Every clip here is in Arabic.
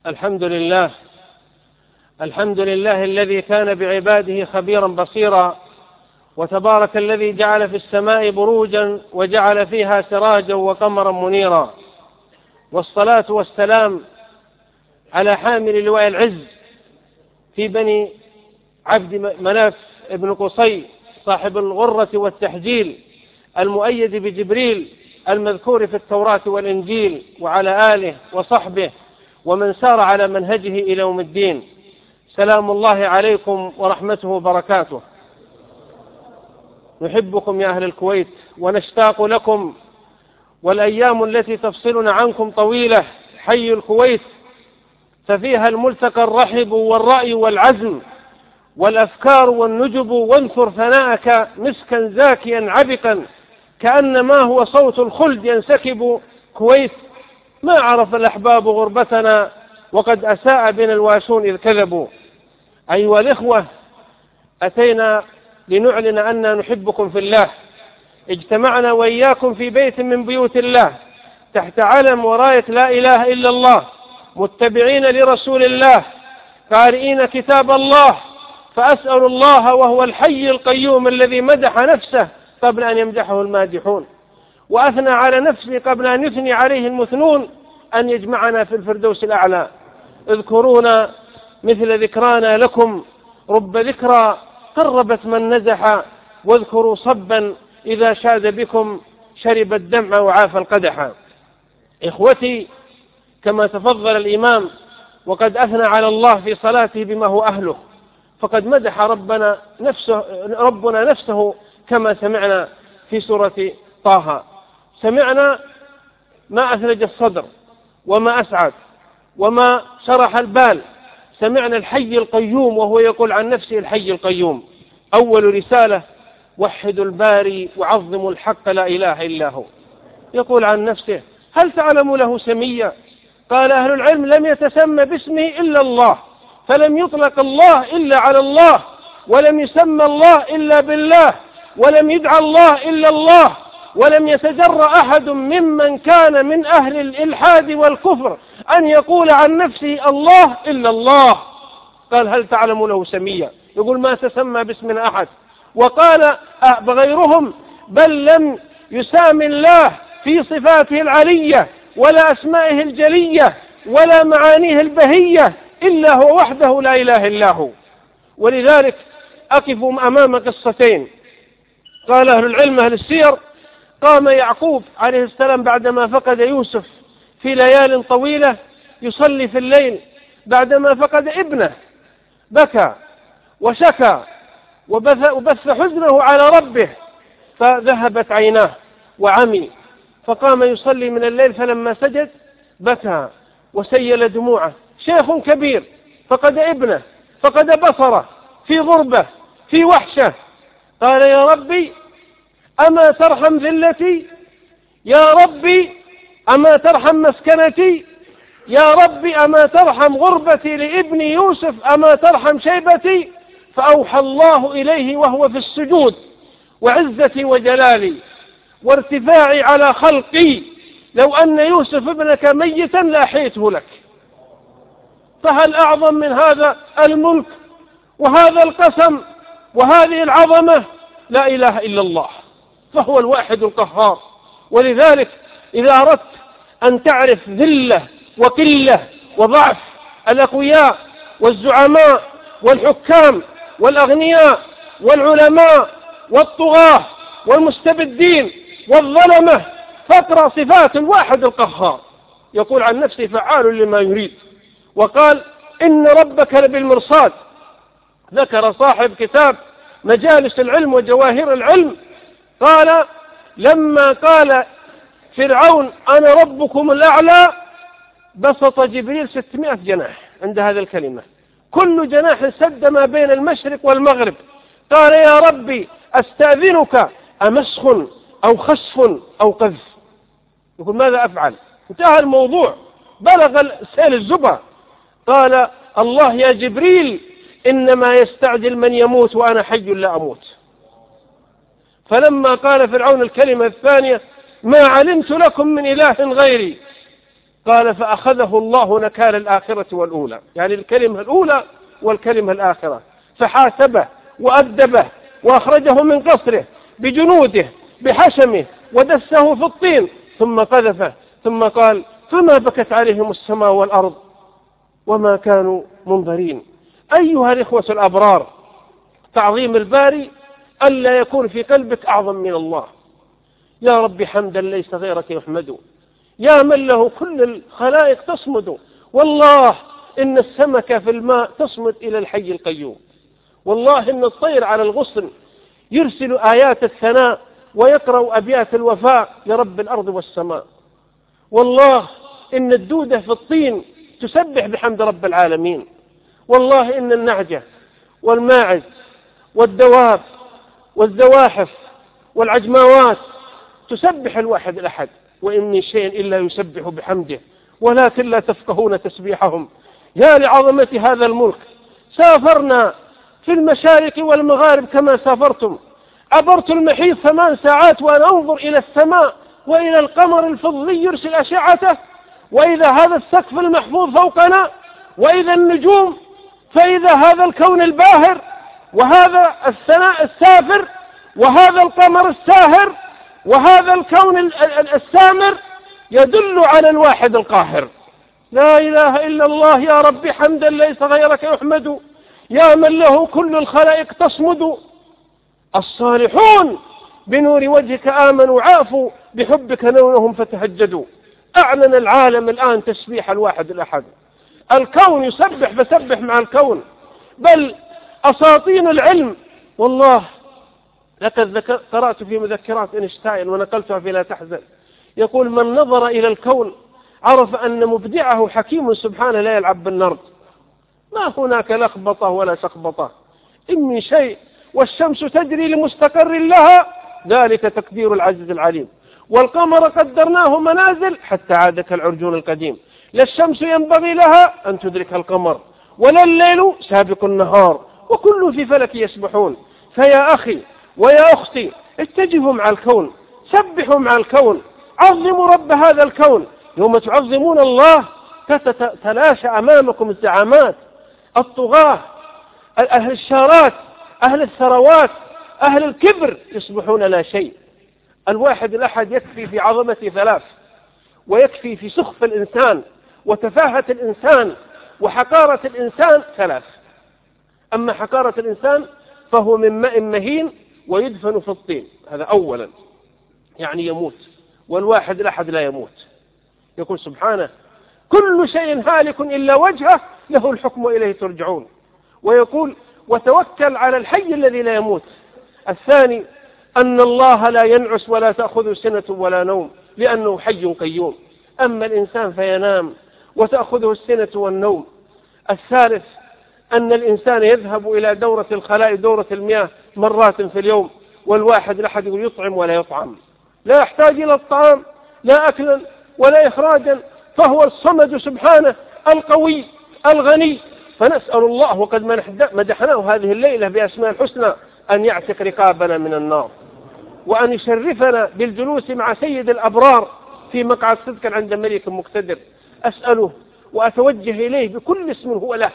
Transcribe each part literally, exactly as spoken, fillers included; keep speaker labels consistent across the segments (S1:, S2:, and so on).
S1: الحمد لله الحمد لله الذي كان بعباده خبيرا بصيرا، وتبارك الذي جعل في السماء بروجا وجعل فيها سراجا وقمرا منيرا، والصلاة والسلام على حامل لواء العز في بني عبد مناف ابن قصي صاحب الغرة والتحجيل المؤيد بجبريل المذكور في التوراة والإنجيل، وعلى آله وصحبه ومن سار على منهجه إلى يوم الدين. سلام الله عليكم ورحمته وبركاته. نحبكم يا أهل الكويت ونشتاق لكم، والأيام التي تفصلنا عنكم طويلة. حي الكويت ففيها الملتقى الرحب والرأي والعزم والأفكار والنجب، وانثر ثناءك مسكا زاكيا عبقا كأنما هو صوت الخلد ينسكب. كويت ما عرف الأحباب غربتنا، وقد أساء بنا الواشون إذ كذبوا. أيها الإخوة، أتينا لنعلن أننا نحبكم في الله. اجتمعنا وإياكم في بيت من بيوت الله تحت علم وراية لا إله إلا الله، متبعين لرسول الله، قارئين كتاب الله. فأسأل الله وهو الحي القيوم الذي مدح نفسه قبل أن يمدحه المادحون، وأثنى على نفسه قبل أن يثني عليه المثنون، أن يجمعنا في الفردوس الأعلى. اذكرونا مثل ذكرانا لكم، رب ذكرى قربت من نزح، واذكروا صبا إذا شاد بكم شرب الدمع وعاف القدح. إخوتي، كما تفضل الإمام وقد أثنى على الله في صلاته بما هو أهله، فقد مدح ربنا نفسه, ربنا نفسه كما سمعنا في سورة طه. سمعنا ما أثلج الصدر وما أسعد وما شرح البال. سمعنا الحي القيوم وهو يقول عن نفسه الحي القيوم. أول رسالة: وحدوا الباري وعظموا الحق لا إله إلا هو. يقول عن نفسه: هل تعلم له سميا؟ قال أهل العلم: لم يتسمى باسمه إلا الله، فلم يطلق الله إلا على الله، ولم يسمى الله إلا بالله، ولم يدعى الله إلا الله، ولم يتجرأ أحد ممن كان من أهل الإلحاد والكفر أن يقول عن نفسه الله إلا الله. قال: هل تعلم له سميا؟ يقول ما تسمى باسم أحد. وقال غيرهم: بل لم يسام الله في صفاته العلية ولا أسمائه الجلية ولا معانيه البهية إلا هو وحده لا إله إلا هو. ولذلك أقف أمام قصتين. قال أهل العلم أهل السير: قام يعقوب عليه السلام بعدما فقد يوسف في ليال طويلة يصلي في الليل بعدما فقد ابنه، بكى وشكى وبث, وبث حزنه على ربه، فذهبت عيناه وعمي، فقام يصلي من الليل، فلما سجد بكى وسيل دموعه. شيخ كبير فقد ابنه، فقد بصره، في غربة، في وحشة. قال: يا ربي أما ترحم ذلتي؟ يا ربي أما ترحم مسكنتي؟ يا ربي أما ترحم غربتي لابني يوسف؟ أما ترحم شيبتي؟ فأوحى الله إليه وهو في السجود: وعزتي وجلالي وارتفاعي على خلقي لو أن يوسف ابنك ميتا لأحيته لك. فهل أعظم من هذا الملك وهذا القسم وهذه العظمة؟ لا إله إلا الله، فهو الواحد القهار. ولذلك إذا أردت أن تعرف ذلة وقلة وضعف الأقوياء والزعماء والحكام والأغنياء والعلماء والطغاة والمستبدين والظلمة، فاقرأ صفات الواحد القهار. يقول عن نفسه: فعال لما يريد. وقال: إن ربك لبالمرصاد. ذكر صاحب كتاب مجالس العلم وجواهر العلم، قال: لما قال فرعون أنا ربكم الأعلى، بسط جبريل ستمائة جناح عند هذه الكلمة، كل جناح سد ما بين المشرق والمغرب. قال: يا ربي أستأذنك أمسخ أو خسف أو قذف؟ يقول: ماذا أفعل؟ انتهى الموضوع، بلغ سيل الزبا. قال: الله يا جبريل إنما يستعجل من يموت وأنا حي لا أموت. فلما قال فرعون الكلمة الثانية: ما علمت لكم من إله غيري، قال فأخذه الله نكال الآخرة والأولى، يعني الكلمة الأولى والكلمة الآخرة، فحاسبه وأدبه وأخرجه من قصره بجنوده بحشمه ودسه في الطين ثم قذفه، ثم قال فما بكت عليهم السماء والأرض وما كانوا منظرين. أيها الإخوة الأبرار، تعظيم الباري ألا يكون في قلبك أعظم من الله. يا رب حمدا ليس غيرك يحمد، يا من له كل الخلائق تصمد، والله إن السمكة في الماء تصمد إلى الحي القيوم، والله إن الطير على الغصن يرسل آيات الثناء ويقرأ أبيات الوفاء لرب الأرض والسماء، والله إن الدودة في الطين تسبح بحمد رب العالمين، والله إن النعجة والماعز والدواب والزواحف والعجماوات تسبح الواحد الأحد، وإن من شيء إلا يسبح بحمده ولكن لا تفقهون تسبيحهم. يا لعظمة هذا الملك، سافرنا في المشارق والمغارب كما سافرتم، عبرت المحيط ثمان ساعات وأنا أنظر إلى السماء وإلى القمر الفضي يرسل أشعته، وإذا هذا السقف المحفوظ فوقنا، وإذا النجوم، فإذا هذا الكون الباهر، وهذا السماء السافر، وهذا القمر الساهر، وهذا الكون السامر يدل على الواحد القاهر. لا إله إلا الله. يا رب حمدا ليس غيرك يحمد، يا من له كل الخلائق تصمد. الصالحون بنور وجهك آمنوا عافوا، بحبك نونهم فتهجدوا. أعلن العالم الآن تسبيح الواحد الأحد، الكون يسبح فسبح مع الكون، بل أساطين العلم. والله لقد قرأت في مذكرات إينشتاين ونقلتها في لا تحزن، يقول من نظر إلى الكون عرف أن مبدعه حكيم سبحانه لا يلعب بالنرد، ما هناك لخبطة ولا سخبطة، إن من شيء والشمس تجري لمستقر لها، ذلك تقدير العزيز العليم. والقمر قدرناه منازل حتى عاد كالعرجون القديم، لا الشمس ينبغي لها أن تدرك القمر ولا الليل سابق النهار، وكل في فلك يسبحون. فيا أخي ويا أختي اتجهوا مع الكون، سبحوا مع الكون، عظموا رب هذا الكون. يوم تعظمون الله تتلاشى أمامكم الزعامات، الطغاة، أهل الشارات، أهل الثروات، أهل الكبر يصبحون لا شيء. الواحد الأحد يكفي في عظمة ثلاث، ويكفي في سخف الإنسان وتفاهة الإنسان وحقارة الإنسان ثلاث. أما حقارة الإنسان فهو من ماء مهين ويدفن في الطين، هذا أولا، يعني يموت، والواحد الأحد لا يموت. يقول سبحانه كل شيء هالك إلا وجهه له الحكم إليه ترجعون. ويقول وتوكل على الحي الذي لا يموت. الثاني أن الله لا ينعس ولا تأخذه سنة ولا نوم لأنه حي قيوم، أما الإنسان فينام وتأخذه السنة والنوم. الثالث أن الإنسان يذهب إلى دورة الخلاء دورة المياه مرات في اليوم، والواحد الأحد يطعم ولا يطعم، لا يحتاج إلى الطعام لا أكلا ولا إخراجا، فهو الصمد سبحانه القوي الغني. فنسأل الله وقد مدحناه هذه الليلة بأسماء الحسنى أن يعتق رقابنا من النار، وأن يشرفنا بالجلوس مع سيد الأبرار في مقعد صدق عند ملك مقتدر. أسأله وأتوجه إليه بكل اسم هو له،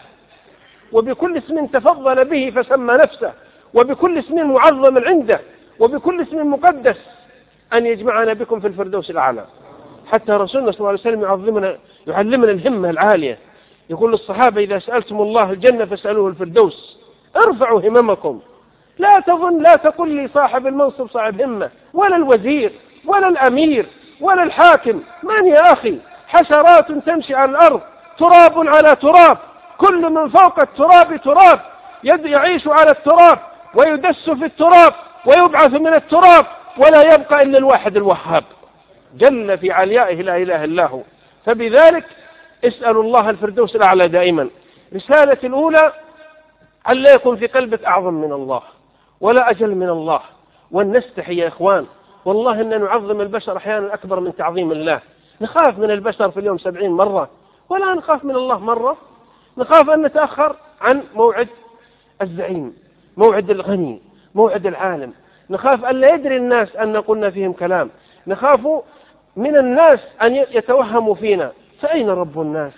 S1: وبكل اسم تفضل به فسمى نفسه، وبكل اسم معظم عنده، وبكل اسم مقدس، أن يجمعنا بكم في الفردوس الأعلى. حتى رسولنا صلى الله عليه وسلم يعظمنا يعلمنا الهمة العالية، يقول للصحابة إذا سألتم الله الجنة فاسألوه الفردوس، ارفعوا هممكم. لا تظن لا تقل لي صاحب المنصب صاحب همة، ولا الوزير ولا الأمير ولا الحاكم، من يا أخي؟ حشرات تمشي على الأرض، تراب على تراب، كل من فوق التراب تراب، يعيش على التراب ويدس في التراب ويبعث من التراب، ولا يبقى إلا الواحد الوهاب جل في عليائه لا إله إلا هو. فبذلك اسألوا الله الفردوس الأعلى دائما. رسالة الأولى أن لا يكون في قلبك أعظم من الله ولا أجل من الله، وأن نستحي يا إخوان، والله أن نعظم البشر أحيانا أكبر من تعظيم الله. نخاف من البشر في اليوم سبعين مرة، ولا نخاف من الله مرة. نخاف أن نتأخر عن موعد الزعيم، موعد الغني، موعد العالم. نخاف أن لا يدري الناس أن قلنا فيهم كلام. نخاف من الناس أن يتوهموا فينا. فأين رب الناس؟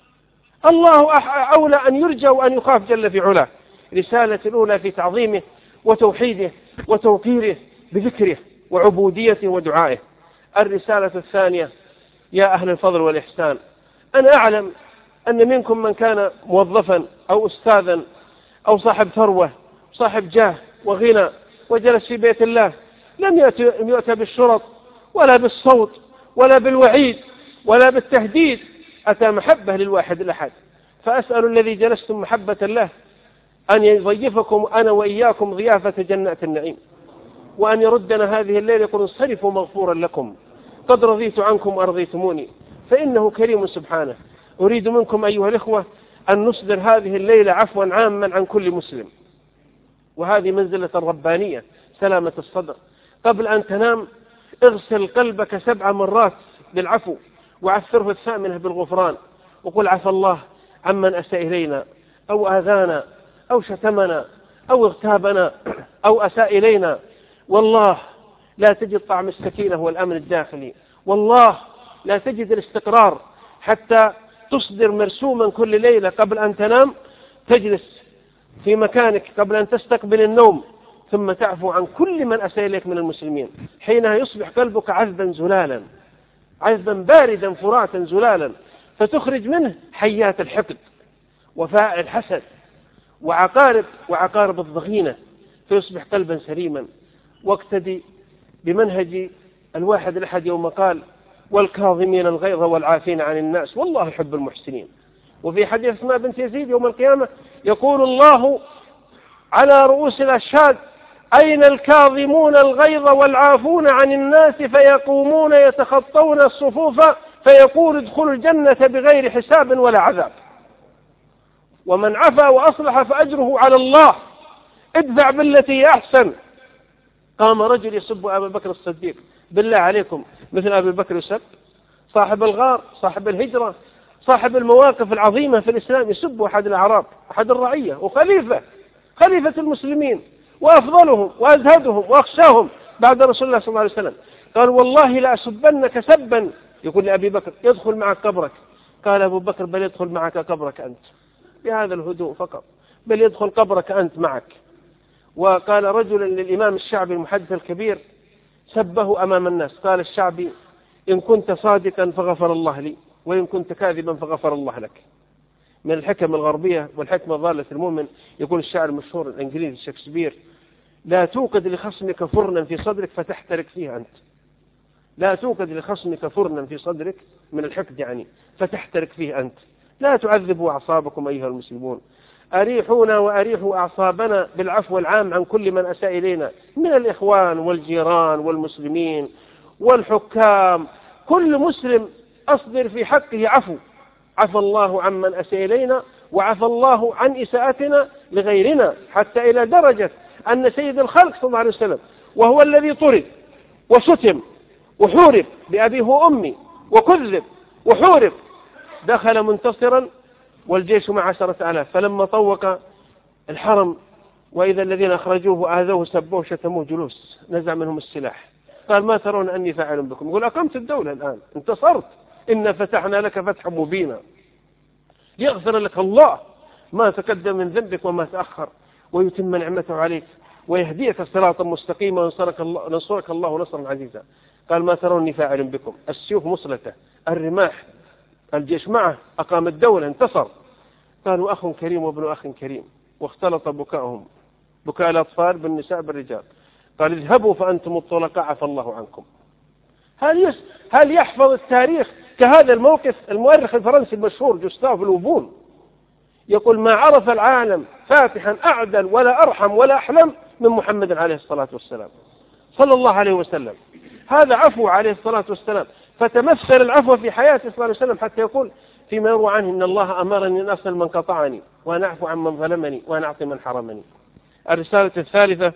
S1: الله أولى أن يرجى وأن يخاف جل في علاه. رسالة الأولى في تعظيمه وتوحيده وتوقيره بذكره وعبوديته ودعائه. الرسالة الثانية يا أهل الفضل والإحسان، أنا أعلم أن منكم من كان موظفا أو أستاذا أو صاحب ثروة صاحب جاه وغنى وجلس في بيت الله، لم يؤتى بالشرط ولا بالصوت ولا بالوعيد ولا بالتهديد، أتى محبة للواحد الأحد. فأسأل الذي جلستم محبة الله أن يضيفكم أنا وإياكم ضيافة جنات النعيم، وأن يردنا هذه الليلة يقول انصرفوا مغفورا لكم، قد رضيت عنكم وأرضيتموني، فإنه كريم سبحانه. أريد منكم أيها الإخوة أن نصدر هذه الليلة عفوا عاما عن كل مسلم، وهذه منزلة ربانية سلامة الصدر. قبل أن تنام اغسل قلبك سبع مرات بالعفو، وعثره الثامنة بالغفران، وقل عفى الله عمن أساء إلينا أو آذانا أو شتمنا أو اغتابنا أو أساء إلينا. والله لا تجد طعم السكينة والأمن الداخلي، والله لا تجد الاستقرار حتى تصدر مرسوما كل ليلة قبل أن تنام، تجلس في مكانك قبل أن تستقبل النوم، ثم تعفو عن كل من أساء إليك من المسلمين. حينها يصبح قلبك عذبا زلالا، عذبا باردا فراتا زلالا، فتخرج منه حيات الحقد وفاء الحسد وعقارب وعقارب الضغينة، فيصبح قلبا سليما. واقتدي بمنهج الواحد الأحد يوم قال والكاظمين الغيظ والعافين عن الناس والله يحب المحسنين. وفي حديث اسماء بنت يزيد يوم القيامة يقول الله على رؤوس الأشهاد أين الكاظمون الغيظ والعافون عن الناس؟ فيقومون يتخطون الصفوف فيقول ادخلوا الجنة بغير حساب ولا عذاب. ومن عفا وأصلح فأجره على الله، ادفع بالتي أحسن. قام رجل يسب أبا بكر الصديق، بالله عليكم مثل أبي بكر يسب؟ صاحب الغار، صاحب الهجرة، صاحب المواقف العظيمة في الإسلام، يسب أحد الأعراب، أحد الرعية، وخليفة خليفة المسلمين وأفضلهم وأزهدهم وأخشاهم بعد رسول الله صلى الله عليه وسلم. قال والله لا أسبنك سبا، يقول لأبي بكر يدخل معك قبرك. قال أبو بكر بل يدخل معك قبرك أنت، بهذا الهدوء فقط، بل يدخل قبرك أنت معك. وقال رجل للإمام الشعبي المحدث الكبير سبه أمام الناس، قال الشعبي إن كنت صادقا فغفر الله لي، وإن كنت كاذبا فغفر الله لك. من الحكم الغربية والحكمة ضالة المؤمن، يقول الشاعر المشهور الإنجليزي شكسبير لا توقد لخصمك فرنا في صدرك فتحترق فيه أنت. لا توقد لخصمك فرنا في صدرك من الحقد يعني فتحترق فيه أنت. لا تعذبوا أعصابكم أيها المسلمون، أريحونا وأريحوا أعصابنا بالعفو العام عن كل من أساء إلينا من الإخوان والجيران والمسلمين والحكام. كل مسلم أصدر في حقه عفو، عفى الله عمن أساء إلينا وعفى الله عن إساءتنا لغيرنا، حتى إلى درجة أن سيد الخلق صلى الله عليه وسلم وهو الذي طرد وشتم وحورب بأبيه وأمي وكذب وحورب دخل منتصرا والجيش مع عشرة آلاف، فلما طوق الحرم وإذا الذين أخرجوه آذوه سبوه شتموه جلوس، نزع منهم السلاح، قال ما ترون أني فاعل بكم؟ يقول أقمت الدولة الآن، انتصرت، إن فتحنا لك فتحا مبينا يغفر لك الله ما تقدم من ذنبك وما تأخر ويتم نعمته عليك ويهديك صراطا مستقيما وينصرك الله, نصرك الله نصرا عزيزا. قال ما تروني فاعل بكم؟ السيوف مصلته، الرماح، الجيش معه، أقام الدولة، انتصر. قالوا أخ كريم وابن أخ كريم، واختلط بكاءهم بكاء الأطفال بالنساء بالرجال. قال اذهبوا فأنتم الطلقاء عفى الله عنكم. هل يس هل يحفظ التاريخ كهذا الموقف المؤرخ الفرنسي المشهور جوستاف لوبون يقول ما عرف العالم فاتحا أعدل ولا أرحم ولا أحلم من محمد عليه الصلاة والسلام صلى الله عليه وسلم. هذا عفو عليه الصلاة والسلام، فتمثل العفو في حياته صلى الله عليه وسلم حتى يقول فيما يروى عنه إن الله أمرني أن أصل من قطعني وأن أعفو عن من ظلمني وأن أعطي من حرمني. الرسالة الثالثة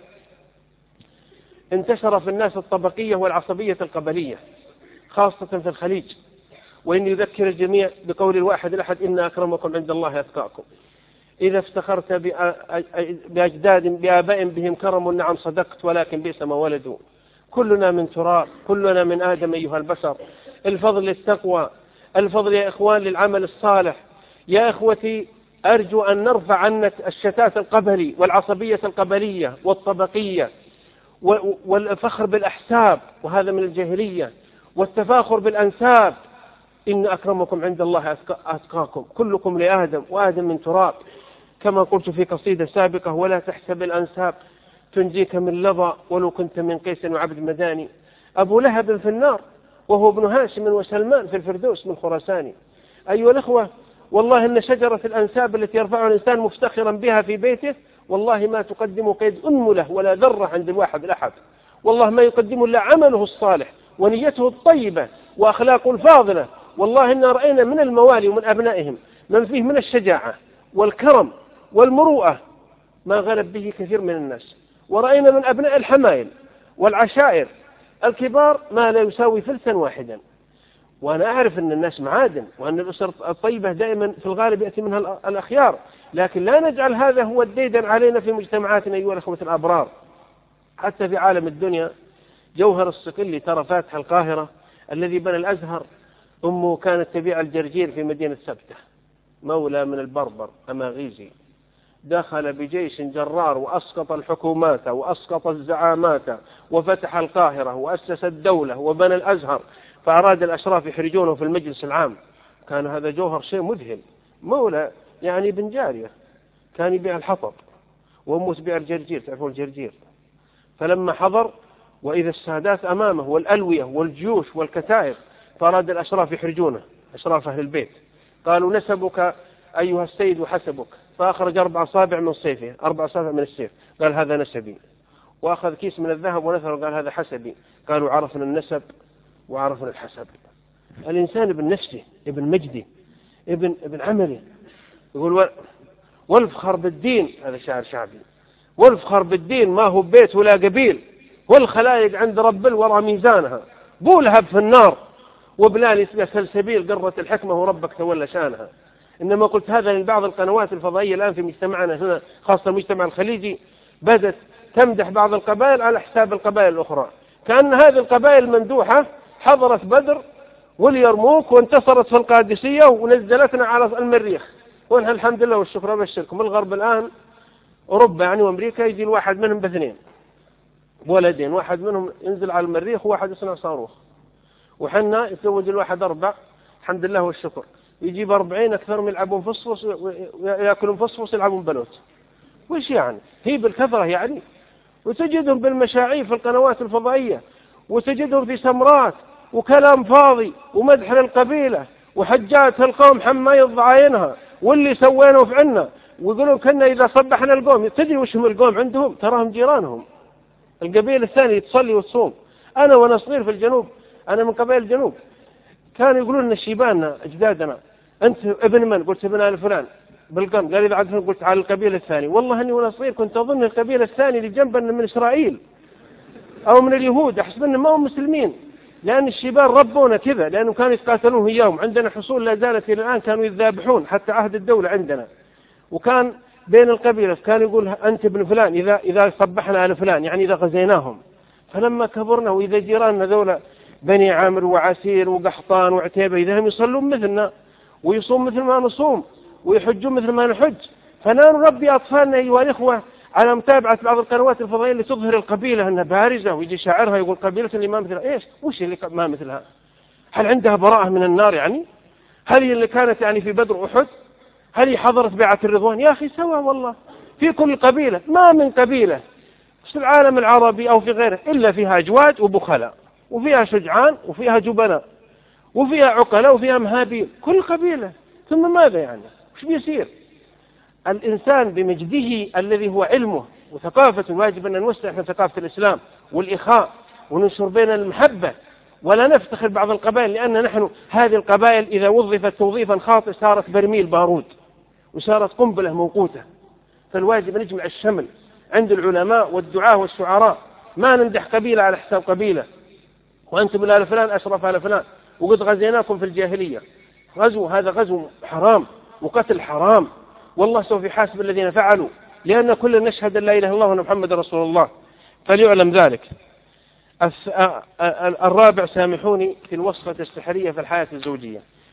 S1: انتشر في الناس الطبقية والعصبية القبلية خاصة في الخليج، وإن يذكر الجميع بقول الواحد الأحد إن أكرمكم عند الله أتقاكم. إذا افتخرت بأجداد بآباء بهم كرم نعم صدقت ولكن بئس ما ولدوا. كلنا من تراب، كلنا من آدم أيها البشر. الفضل للتقوى الفضل يا إخوان للعمل الصالح. يا إخوتي أرجو أن نرفع عنا الشتات القبلي والعصبية القبلية والطبقية والفخر بالأحساب، وهذا من الجاهلية، والتفاخر بالأنساب. إن أكرمكم عند الله أتقاكم، كلكم لآدم وآدم من تراب، كما قلت في قصيدة سابقة: ولا تحسب الأنساب تنجيك من لظى ولو كنت من قيس وعبد مداني. أبو لهب في النار وهو ابن هاشم وسلمان في الفردوس من خراساني. أيها الأخوة، والله إن شجرة الأنساب التي يرفعها الإنسان مفتخرا بها في بيته والله ما تقدم قيد أنملة ولا ذرة عند الواحد الأحد. والله ما يقدم إلا عمله الصالح ونيته الطيبة وأخلاقه الفاضلة. والله إن رأينا من الموالي ومن أبنائهم من فيه من الشجاعة والكرم والمروءة ما غلب به كثير من الناس، ورأينا من أبناء الحمايل والعشائر الكبار ما لا يساوي فلسا واحدا. وأنا أعرف أن الناس معادن، وأن الأسر الطيبة دائما في الغالب يأتي منها الأخيار، لكن لا نجعل هذا هو الديدن علينا في مجتمعاتنا أيها الأخوة الأبرار. حتى في عالم الدنيا جوهر الصقلي ترى فاتح القاهرة الذي بنى الأزهر أمه كانت تبيع الجرجير في مدينة سبتة، مولى من البربر أماغيزي، دخل بجيش جرار وأسقط الحكومات وأسقط الزعامات وفتح القاهرة وأسس الدولة وبنى الأزهر، فأراد الأشراف يحرجونه في المجلس العام. كان هذا جوهر شيء مذهل. مولى يعني بن جارية كان يبيع الحطب وأمه تبيع الجرجير، تعرفون الجرجير. فلما حضر وإذا السادات أمامه والألوية والجيوش والكتائب، فأراد الأشراف يحرجونه، أشراف أهل البيت. قالوا: نسبك أيها السيد وحسبك. فأخرج أربع أصابع من سيفه، أربع أصابع من السيف، قال: هذا نسبي. وأخذ كيس من الذهب ونثر قال: هذا حسبي. قالوا: عرفنا النسب وعرفنا الحسب. الإنسان ابن نفسه، ابن مجده، ابن ابن عمله. يقول: والفخر بالدين، هذا شاعر شعبي، والفخر بالدين ما هو بيت ولا قبيل، والخلائق عند رب الورى ميزانها، بولهب في النار وبلال يسقى سلسبيل، قرت الحكمة وربك تولى شانها. إنما قلت هذا لبعض القنوات الفضائية الآن في مجتمعنا هنا، خاصة المجتمع الخليجي، بدأت تمدح بعض القبائل على حساب القبائل الأخرى، كأن هذه القبائل الممدوحة حضرت بدر واليرموك وانتصرت في القادسية ونزلتنا على المريخ، ونحن الحمد لله والشكر أبشركم الغرب الآن أوروبا يعني وأمريكا يجي الواحد منهم باثنين ولدين، واحد منهم ينزل على المريخ وواحد يصنع صاروخ، وحنا يتزوج الواحد أربع الحمد لله والشكر، يجيب أربعين أكثر من يلعبون فصفص ويأكلون فصفص يلعبون بلوت. وش يعني؟ هي بالكثرة يعني. وتجدهم بالمشاعير في القنوات الفضائية، وتجدهم في سمرات وكلام فاضي ومدح للقبيلة وحجات القوم حما يضعينها واللي سوينه في عنا، ويقولون كنا إذا صبحنا القوم. تدري وش هم القوم عندهم؟ تراهم جيرانهم، القبيلة الثانية تصلي وتصوم. أنا وأنا صغير في الجنوب، أنا من قبائل الجنوب، كانوا يقولون لنا شيباننا أجدادنا: أنت ابن من؟ قلت ابن آل فلان بالقرن. قال: إذا عدتهم. قلت: على القبيلة الثانية. والله أني وأنا صغير كنت أظن القبيلة الثانية اللي جنبنا من إسرائيل أو من اليهود، أحسب أنهم ما هم مسلمين، لأن الشيبان ربونا كذا، لأنهم كانوا يتقاتلون إياهم. عندنا حصول لا زالت إلى الآن، كانوا يذابحون حتى عهد الدولة عندنا. وكان بين القبيلة كان يقول: أنت ابن فلان، إذا إذا صبحنا على فلان يعني إذا غزيناهم. فلما كبرنا وإذا جيراننا ذولا بني عامر وعسير وقحطان وعتيبة إذا هم يصلون مثلنا ويصوم مثل ما نصوم ويحجون مثل ما نحج، فلا نربي أطفالنا أيها الإخوة على متابعة بعض القنوات الفضائية اللي تظهر القبيلة أنها بارزة، ويجي شاعرها يقول قبيلة اللي ما مثلها. إيش وش اللي ما مثلها؟ هل عندها براءة من النار يعني؟ هل هي اللي كانت يعني في بدر أحد؟ هل هي حضرت بيعة الرضوان؟ يا أخي سوا والله، في كل قبيلة، ما من قبيلة في العالم العربي أو في غيره إلا فيها أجواد وبخلاء، وفيها شجعان وفيها جبناء وفيها عقلاء وفيها مهابين، كل قبيلة. ثم ماذا يعني؟ وش بيصير؟ الإنسان بمجده الذي هو علمه وثقافة، واجب أن نوسع في ثقافة الإسلام والإخاء وننشر بين المحبة، ولا نفتخر بعض القبائل، لأن نحن هذه القبائل إذا وظفت توظيفا خاطئ صارت برميل بارود وصارت قنبلة موقوتة. فالواجب أن نجمع الشمل عند العلماء والدعاة والشعراء، ما نمدح قبيلة على حساب قبيلة، وأنتم من آل فلان أشرف آل فلان وقد غزيناكم في الجاهلية. غزو هذا غزو حرام وقتل حرام، والله سوف يحاسب الذين فعلوا، لأن كل نشهد أن لا إله إلا الله وأن محمد رسول الله، فليعلم ذلك. الرابع، سامحوني، في الوصفة السحرية في الحياة الزوجية.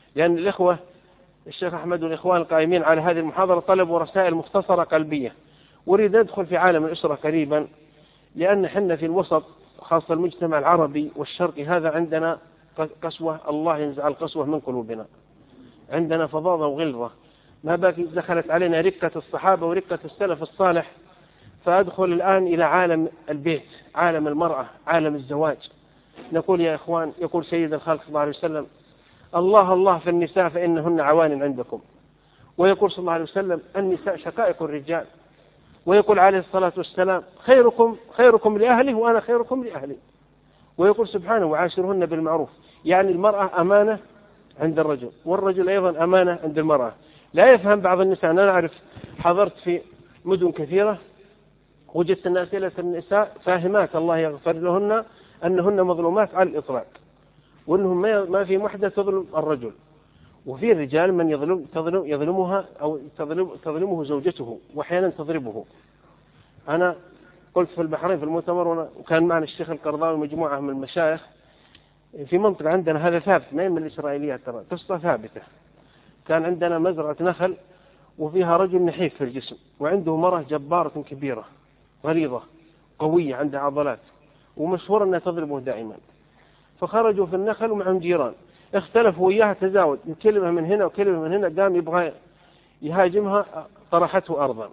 S1: لأن الإخوة الشيخ أحمد والإخوان القائمين على هذه المحاضرة طلبوا رسائل مختصرة قلبية، وأريد أدخل في عالم الأسرة قريبا، لأن حنا في الوسط خاصة المجتمع العربي والشرقي هذا عندنا قسوة، الله ينزع القسوة من قلوبنا، عندنا فظاظة وغلظة، ما باقي دخلت علينا رقة الصحابة ورقة السلف الصالح. فأدخل الآن إلى عالم البيت، عالم المرأة، عالم الزواج. نقول يا إخوان، يقول سيد الخلق صلى الله عليه وسلم: الله الله في النساء فإنهن عوان عندكم. ويقول صلى الله عليه وسلم: النساء شقائق الرجال. ويقول عليه الصلاة والسلام: خيركم خيركم لأهله وأنا خيركم لأهلي. ويقول سبحانه: وعاشرهن بالمعروف. يعني المرأة أمانة عند الرجل، والرجل أيضا أمانة عند المرأة. لا يفهم بعض النساء، أنا أعرف حضرت في مدن كثيرة وجدت أن أسئلة النساء فاهمات الله يغفر لهن أنهن مظلومات على الإطلاق، وأنهم ما في وحدة تظلم الرجل، وفي الرجال من يظلم تظلم يظلمها أو تظلم تظلمه زوجته، وأحيانا تضربه. أنا قلت في البحرين في المؤتمر، وكان معنا الشيخ القرضاوي ومجموعة من المشايخ في منطقة عندنا، هذا ثابت ما من الإسرائيليات، ترى قصة ثابتة. كان عندنا مزرعة نخل وفيها رجل نحيف في الجسم، وعنده مرة جبارة كبيرة غليظة قوية عندها عضلات، ومشهور أنها تضربه دائما. فخرجوا في النخل ومعهم جيران، اختلفوا وياها، تزاوج كلمة من هنا وكلمة من هنا، قام يبغى يهاجمها، طرحته أرضا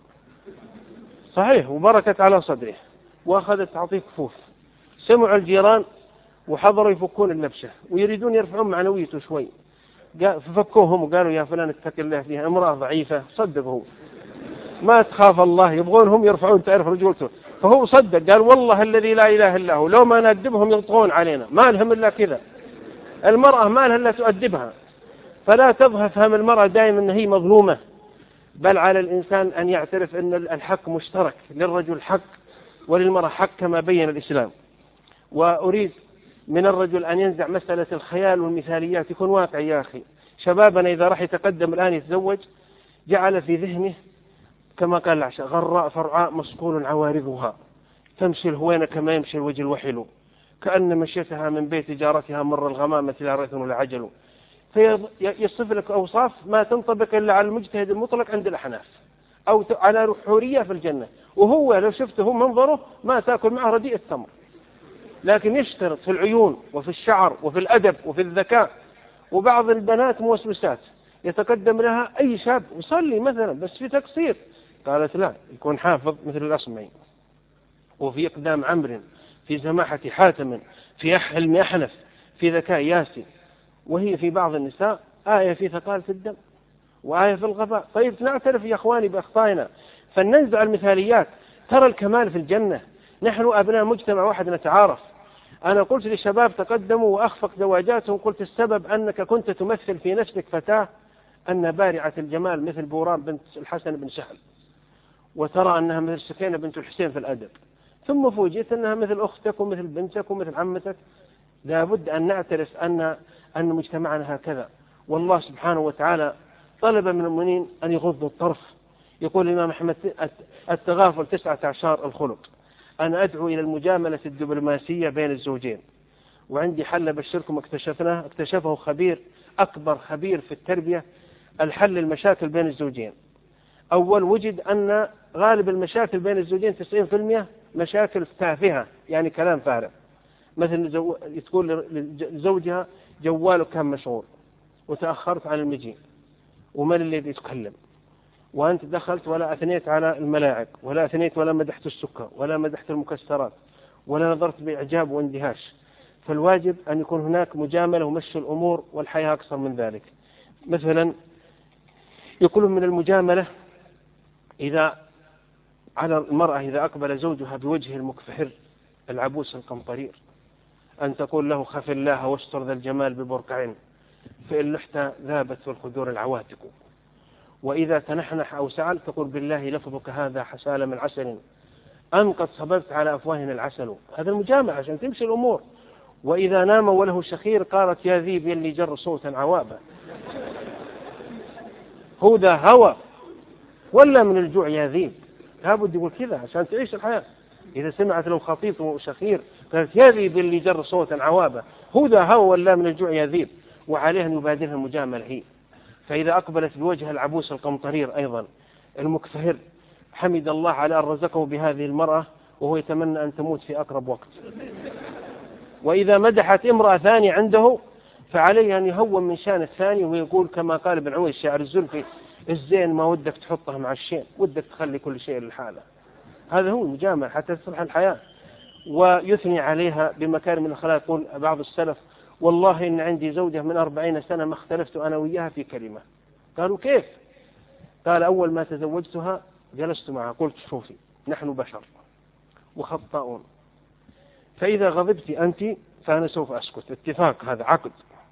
S1: صحيح وبركت على صدره، وأخذت تعطيه كفوف. سمعوا الجيران وحضروا يفكون النبشة ويريدون يرفعون معنويته شوي، ففكوهم وقالوا: يا فلان اتق الله فيها، امرأة ضعيفة. صدقه ما تخاف الله، يبغونهم يرفعون تعرف رجولته. فهو صدق، قال: والله الذي لا إله إلا هو لو ما نأدبهم يطغون علينا، ما لهم إلا كذا. المرأة ما لها إلا تؤدبها. فلا تظهر فهم المرأة دائما أن هي مظلومة، بل على الإنسان أن يعترف أن الحق مشترك، للرجل حق وللمرأة حق كما بين الإسلام. وأريد من الرجل أن ينزع مسألة الخيال والمثاليات، يكون واقعي يا أخي. شبابنا إذا راح يتقدم الآن يتزوج جعل في ذهنه كما قال العشاء: غراء فرعاء مصقول عوارضها تمشي الهوين كما يمشي الوجه الوحل، كأن مشيتها من بيت جارتها مر الغمامة لا ريث ولا عجل. فيصف لك أوصاف ما تنطبق إلا على المجتهد المطلق عند الأحناف، أو على حورية في الجنة. وهو لو شفته منظره ما تأكل معه رديء التمر، لكن يشترط في العيون وفي الشعر وفي الأدب وفي الذكاء. وبعض البنات موسوسات، يتقدم لها أي شاب وصلي مثلا بس في تقصير، قالت لا، يكون حافظ مثل الأصمعي، وفي إقدام عمرو، في سماحة حاتم، في حلم أحنف، في ذكاء ياسي. وهي في بعض النساء آية في ثقال في الدم وآية في الغباء. طيب نعترف يا أخواني بأخطائنا، فننزع المثاليات. ترى الكمال في الجنة، نحن أبناء مجتمع واحد نتعارف. أنا قلت للشباب تقدموا وأخفق زواجاتهم، قلت السبب أنك كنت تمثل في نفسك فتاة أن بارعة الجمال مثل بوران بنت الحسن بن سهل، وترى أنها مثل سكينة بنت الحسين في الأدب، ثم فوجئت أنها مثل أختك ومثل بنتك ومثل عمتك. لابد أن نعترف أن أن مجتمعنا هكذا. والله سبحانه وتعالى طلب من المؤمنين أن يغضوا الطرف. يقول الإمام أحمد: التغافل تسعة عشر الخلق. أنا أدعو إلى المجاملة الدبلوماسية بين الزوجين، وعندي حل بشركم اكتشفناه، اكتشفه خبير أكبر خبير في التربية، الحل المشاكل بين الزوجين. أول وجد أن غالب المشاكل بين الزوجين تسعين بالمئة مشاكل تافهة، يعني كلام فارغ، مثل تقول لزوجها: جوالك كان مشغول وتأخرت عن المجيء، ومن الذي يتكلم، وأنت دخلت ولا أثنيت على الملاعب ولا أثنيت ولا مدحت السكر ولا مدحت المكسرات ولا نظرت بإعجاب واندهاش. فالواجب أن يكون هناك مجاملة ومشي الأمور، والحياة أكثر من ذلك. مثلا يقولون من المجاملة إذا على المرأة إذا أقبل زوجها بوجه المكفحر العبوس القمطرير أن تقول له: خف الله واستر ذا الجمال ببرقعين، فإن لحت ذابت في الخدور العواتق. وإذا تنحنح أو سعل تقول: بالله لفظك هذا حسال من عسل، أن قد صببت على أفواهنا العسل. هذا المجامعة عشان تمشي الأمور. وإذا نام وله شخير قالت: يا ذيب يلي جر صوتا عوابا. هو ذا هوى ولا من الجوع يا ذيب؟ لابد يقول كذا عشان تعيش الحياة. إذا سمعت له خطيط وشخير قالت: يا ذيب يلي جر صوتا عوابا، هو ذا هوى ولا من الجوع يا ذيب. وعليه أن يبادرها المجاملة هي. فإذا أقبلت بوجه العبوس القمطرير أيضا المكفهر حمد الله على أن رزقه بهذه المرأة وهو يتمنى أن تموت في أقرب وقت. وإذا مدحت امرأة ثانية عنده فعليه أن يهون من شان الثاني ويقول كما قال ابن عويس الشاعر الزلفي: الزين ما ودك تحطه مع الشين، ودك تخلي كل شيء للحالة. هذا هو المجاملة حتى تصلح الحياة. ويثني عليها بمكارم الأخلاق. يقول بعض السلف: والله إن عندي زوجة من أربعين سنة ما اختلفت أنا وياها في كلمة. قالوا: كيف؟ قال: أول ما تزوجتها جلست معها قلت: شوفي، نحن بشر وخطاؤون، فإذا غضبت أنت فأنا سوف أسكت، اتفاق، هذا عقد،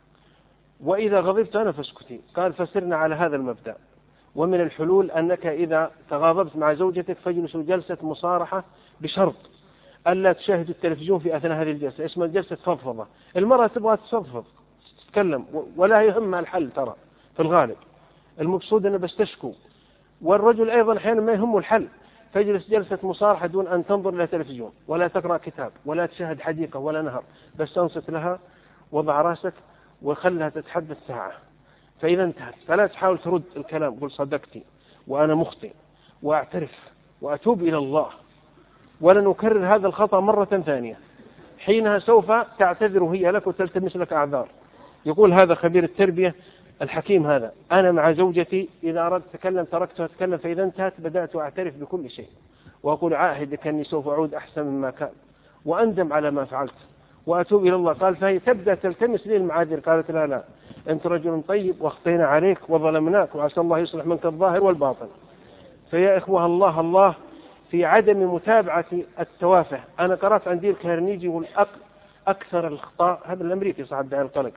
S1: وإذا غضبت أنا فاسكتي. قال: فسرنا على هذا المبدأ. ومن الحلول أنك إذا تغاضبت مع زوجتك فاجلسوا جلسة مصارحة بشرط ألا تشاهد التلفزيون في أثناء هذه الجلسة، اسمها جلسة فضفضة. المرأة تبغى تفضفض تتكلم ولا يهمها الحل، ترى في الغالب المقصود أنه بس تشكو، والرجل أيضا أحيانا ما يهمه الحل، فاجلس جلسة مصارحة دون أن تنظر إلى تلفزيون ولا تقرأ كتاب ولا تشاهد حديقة ولا نهر، بس تنصت لها، وضع راسك وخلها تتحدث ساعة. فإذا انتهت فلا تحاول ترد الكلام، قل: صدقتي وأنا مخطئ وأعترف وأتوب إلى الله ولن أكرر هذا الخطأ مرة ثانية. حينها سوف تعتذر هي لك وتلتمس لك أعذار. يقول هذا خبير التربية الحكيم هذا: أنا مع زوجتي إذا أردت أتكلم تركتها أتكلم، فإذا انتهت بدأت أعترف بكل شيء وأقول: عاهدك أني سوف أعود أحسن مما كان وأندم على ما فعلت وأتوب إلى الله. قال: فهي تبدأ تلتمس لي المعاذير. قالت: لا لا، أنت رجل طيب واخطينا عليك وظلمناك وعسى الله يصلح منك الظاهر والباطن. فيا إخوة، الله الله في عدم متابعة التوافه. أنا قرأت عن ديل كارنيجي يقول: أكثر الأخطاء، هذا الأمريكي صاحب داعي القلق،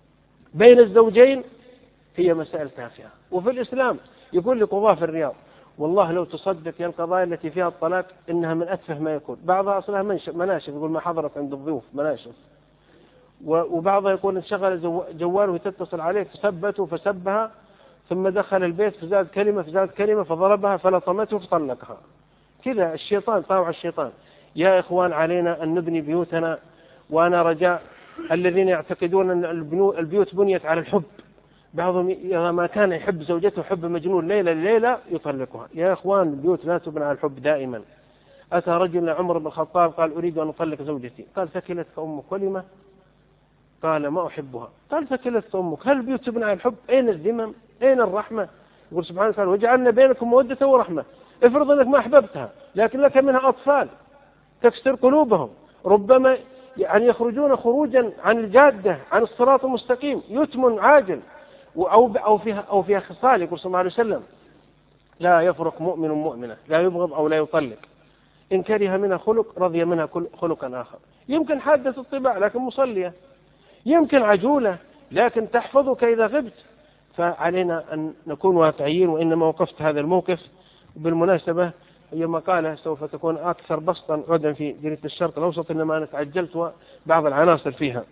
S1: بين الزوجين هي مسائل تافهة. وفي الإسلام يقول لقضاة في الرياض: والله لو تصدق يا القضايا التي فيها الطلاق إنها من أتفه ما يكون. بعضها أصلها مناشف، يقول ما حضرت عند الضيوف مناشف، وبعضها يقول انشغل جواله تتصل عليه فسبته فسبها، ثم دخل البيت فزاد كلمة فزاد كلمة فضربها فلطمته فطلقها. كذا الشيطان، طاوع الشيطان. يا إخوان، علينا أن نبني بيوتنا، وأنا رجاء الذين يعتقدون أن البيوت بنيت على الحب، بعضهم إذا ما كان يحب زوجته حب مجنون ليلة ليلة يطلقها. يا إخوان، البيوت لا تبنى على الحب دائما. أتى رجل لعمر بن الخطاب قال: أريد أن أطلق زوجتي. قال: ثكلتك أمك ولما؟ قال: ما أحبها. قال: ثكلتك أمك. هل البيوت تبنى على الحب؟ أين الذمم؟ أين الرحمة؟ يقول سبحانه وتعالى: وجعلنا بينكم مودة ورحمة. افرض أنك ما أحببتها لكن لك منها أطفال تكسر قلوبهم، ربما يعني يخرجون خروجا عن الجادة عن الصراط المستقيم، يتم عاجل، أو أو فيها أو فيها خصال. يقول صلى الله عليه وسلم: لا يفرق مؤمن مؤمنة، لا يبغض أو لا يطلق، إن كره منها خلق رضي منها خلقا آخر. يمكن حادة الطباع لكن مصلية، يمكن عجولة لكن تحفظك إذا غبت. فعلينا أن نكون واقعيين. وإنما وقفت هذا الموقف بالمناسبة هي مقالة سوف تكون أكثر بسطا غدا في جريدة الشرق الأوسط، إنما أنا تعجلت بعض العناصر فيها.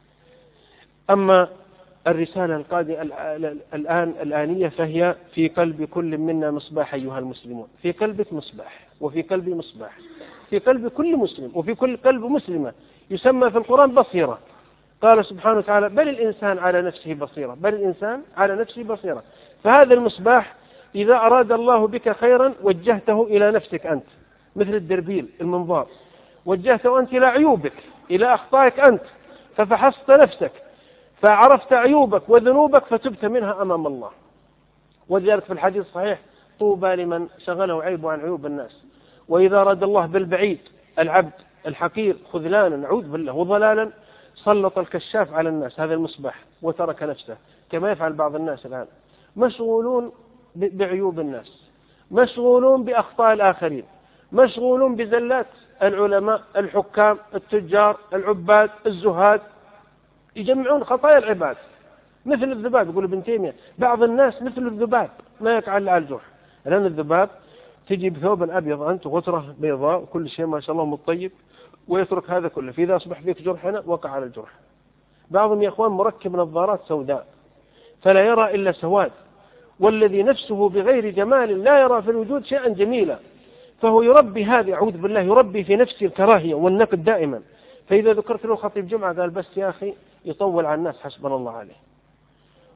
S1: أما الرسالة القادمة الآن الآنية فهي: في قلب كل منا مصباح أيها المسلمون. في قلبك مصباح، وفي قلبي مصباح، في قلب كل مسلم، وفي كل قلب مسلمة، يسمى في القرآن بصيرة. قال سبحانه وتعالى: بل الإنسان على نفسه بصيرة، بل الإنسان على نفسه بصيرة. فهذا المصباح إذا أراد الله بك خيرا وجهته إلى نفسك أنت، مثل الدربيل المنظار، وجهته أنت إلى عيوبك، إلى أخطائك أنت، ففحصت نفسك فعرفت عيوبك وذنوبك فتبت منها أمام الله. وذلك في الحديث الصحيح: طوبى لمن شغله عيبه عن عيوب الناس. وإذا أراد الله بالبعيد العبد الحقير خذلانا نعوذ بالله وضلالا سلط الكشاف على الناس، هذا المصباح، وترك نفسه كما يفعل بعض الناس الآن، مشغولون بعيوب الناس، مشغولون بأخطاء الآخرين، مشغولون بزلات العلماء الحكام التجار العباد الزهاد، يجمعون خطايا العباد مثل الذباب. يقول ابن تيمية: بعض الناس مثل الذباب ما يقعد على الجرح. لأن الذباب تجي بثوب أبيض أنت غترة بيضاء وكل شيء ما شاء الله مطيب، ويترك هذا كله، فإذا أصبح فيك جرح هنا وقع على الجرح. بعضهم يا أخوان مركب نظارات سوداء فلا يرى إلا سواد، والذي نفسه بغير جمال لا يرى في الوجود شيئا جميلا، فهو يربي هذه، أعوذ بالله، يربي في نفسه الكراهية والنقد دائما. فإذا ذكرت له خطيب جمعة قال: بس يا أخي يطول على الناس حسبنا الله عليه.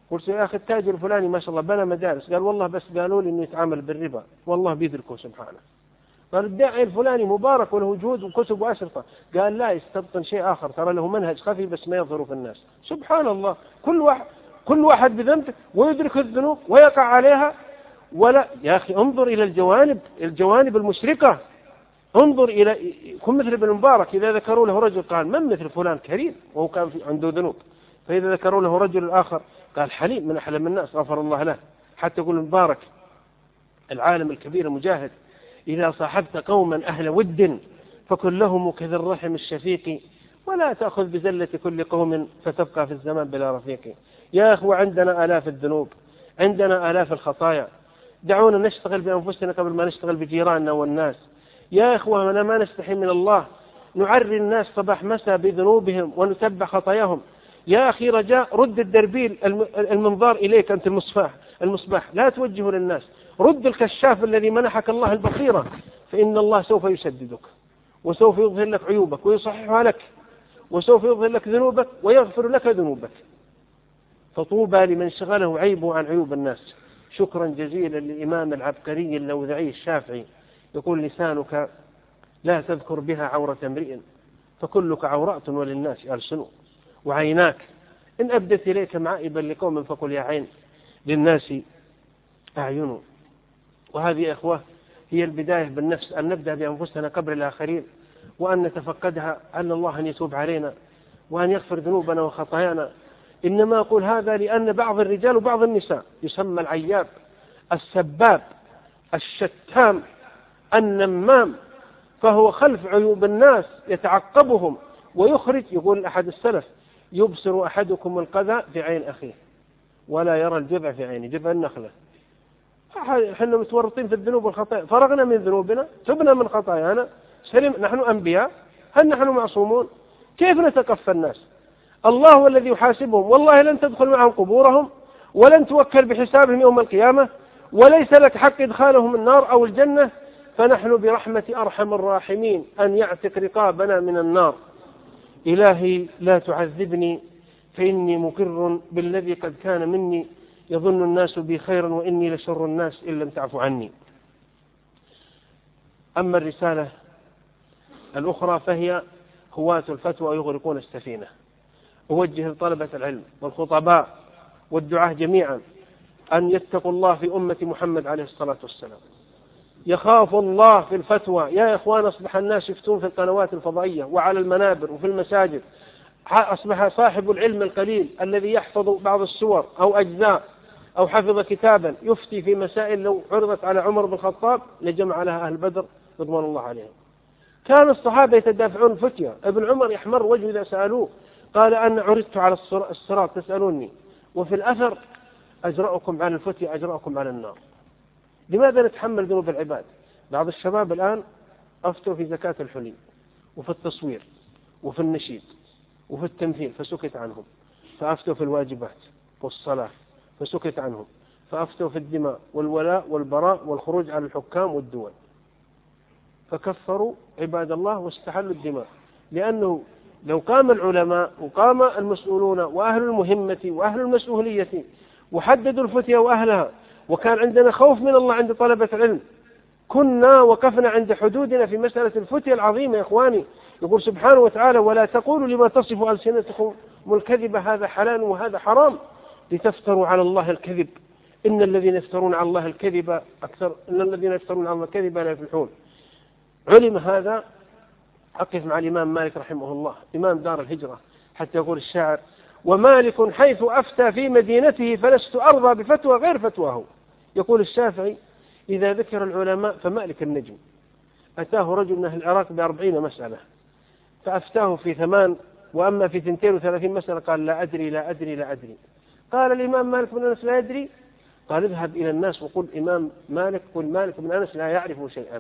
S1: قلت يا أخي التاجر الفلاني ما شاء الله بنى مدارس، قال والله بس قالوا لي إنه يتعامل بالربا، والله بيدركوا سبحانه. قال الداعي الفلاني مبارك وله جهود وكتب وأشرطة، قال لا، يستبطن شيء آخر، ترى له منهج خفي بس ما يظهر في الناس. سبحان الله، كل واحد كل واحد بذنبه ويدرك الذنوب ويقع عليها. ولا يا أخي انظر إلى الجوانب الجوانب المشركة، انظر إلى كن مثل ابن المبارك إذا ذكروا له رجل قال من مثل فلان كريم وهو كان عنده ذنوب، فإذا ذكروا له رجل آخر قال حليم من أحلم الناس غفر الله له. حتى يقول المبارك العالم الكبير المجاهد إذا صاحبت قوما أهل ود فكن لهم كذا الرحم الشفيق، ولا تأخذ بزلة كل قوم فتبقى في الزمان بلا رفيق. يا أخوة عندنا آلاف الذنوب، عندنا آلاف الخطايا، دعونا نشتغل بأنفسنا قبل ما نشتغل بجيراننا والناس. يا إخوة أنا ما نستحي من الله، نعري الناس صباح مساء بذنوبهم ونتبع خطاياهم. يا أخي رجاء رد الدربيل المنظار إليك أنت المصباح المصباح لا توجهه للناس، رد الكشاف الذي منحك الله البصيرة، فإن الله سوف يسددك وسوف يظهر لك عيوبك ويصححها لك، وسوف يظهر لك ذنوبك ويغفر لك ذنوبك. فطوبى لمن شغله عيبه عن عيوب الناس. شكرا جزيلا للإمام العبقري اللوذعي الشافعي، يقول لسانك لا تذكر بها عورة امرئ فكلك عورة وللناس ألسن، وعيناك إن أبدت إليك معائبا لقوم فقل يا عين للناس أعين. وهذه يا إخوة هي البداية بالنفس، أن نبدأ بأنفسنا قبل الآخرين، وأن نتفقدها أن الله أن يتوب علينا وأن يغفر ذنوبنا وخطايانا. إنما أقول هذا لأن بعض الرجال وبعض النساء يسمى العياب، السباب، الشتام، النمام، فهو خلف عيوب الناس يتعقبهم ويخرج. يقول أحد السلف يبصر أحدكم القذى في عين أخيه ولا يرى الجذع في عينه، جذع النخلة. احنا متورطين في الذنوب والخطايا، فرغنا من ذنوبنا، تبنا من خطايانا، سلم. نحن أنبياء، هل نحن معصومون؟ كيف نتكفى الناس؟ الله هو الذي يحاسبهم، والله لن تدخل معهم قبورهم ولن توكل بحسابهم يوم القيامة، وليس لك حق إدخالهم النار أو الجنة. فنحن برحمة أرحم الراحمين أن يعتق رقابنا من النار. إلهي لا تعذبني فإني مقر بالذي قد كان مني، يظن الناس بي خيرا وإني لشر الناس إن لم تعفو عني. أما الرسالة الأخرى فهي هواة الفتوى يغرقون السفينة. أوجه لطلبة العلم والخطباء والدعاة جميعا أن يتقوا الله في أمة محمد عليه الصلاة والسلام، يخاف الله في الفتوى. يا إخوان أصبح الناس يفتون في القنوات الفضائية وعلى المنابر وفي المساجد، أصبح صاحب العلم القليل الذي يحفظ بعض السور أو أجزاء أو حفظ كتابا يفتي في مسائل لو عرضت على عمر بن الخطاب لجمع لها أهل بدر رضوان الله عليهم. كان الصحابة يتدافعون الفتية، ابن عمر يحمر وجهه إذا سألوه، قال أنا عرضت على الصراط تسألوني، وفي الأثر أجرأكم على الفتية أجرأكم على النار. لماذا نتحمل ذنوب العباد؟ بعض الشباب الآن أفتوا في زكاة الحلي وفي التصوير وفي النشيد وفي التمثيل فسكت عنهم، فأفتوا في الواجبات والصلاة فسكت عنهم، فأفتوا في الدماء والولاء والبراء والخروج على الحكام والدول، فكفروا عباد الله واستحلوا الدماء. لأنه لو قام العلماء وقام المسؤولون وأهل المهمة وأهل المسؤولية وحددوا الفتية وأهلها، وكان عندنا خوف من الله عند طلبة العلم، كنا وقفنا عند حدودنا في مسألة الفتية العظيمة. يا إخواني يقول سبحانه وتعالى ولا تقولوا لما تصف ألسنتكم الكذب هذا حلال وهذا حرام لتفتروا على الله الكذب إن الذين يفترون على الله الكذب أكثر إن الذين يفترون على الله الكذب لا يفلحون. علم هذا. أقف مع الإمام مالك رحمه الله إمام دار الهجرة، حتى يقول الشاعر ومالك حيث أفتى في مدينته فلست أرضى بفتوى غير فتواه. يقول الشافعي إذا ذكر العلماء فمالك النجم. أتاه رجل من أهل العراق بأربعين مسألة فأفتاه في ثمان، وأما في ثنتين وثلاثين مسألة قال لا أدري لا أدري لا أدري. قال الإمام مالك بن أنس لا يدري؟ قال اذهب إلى الناس وقل إمام مالك قل مالك بن أنس لا يعرف شيئا.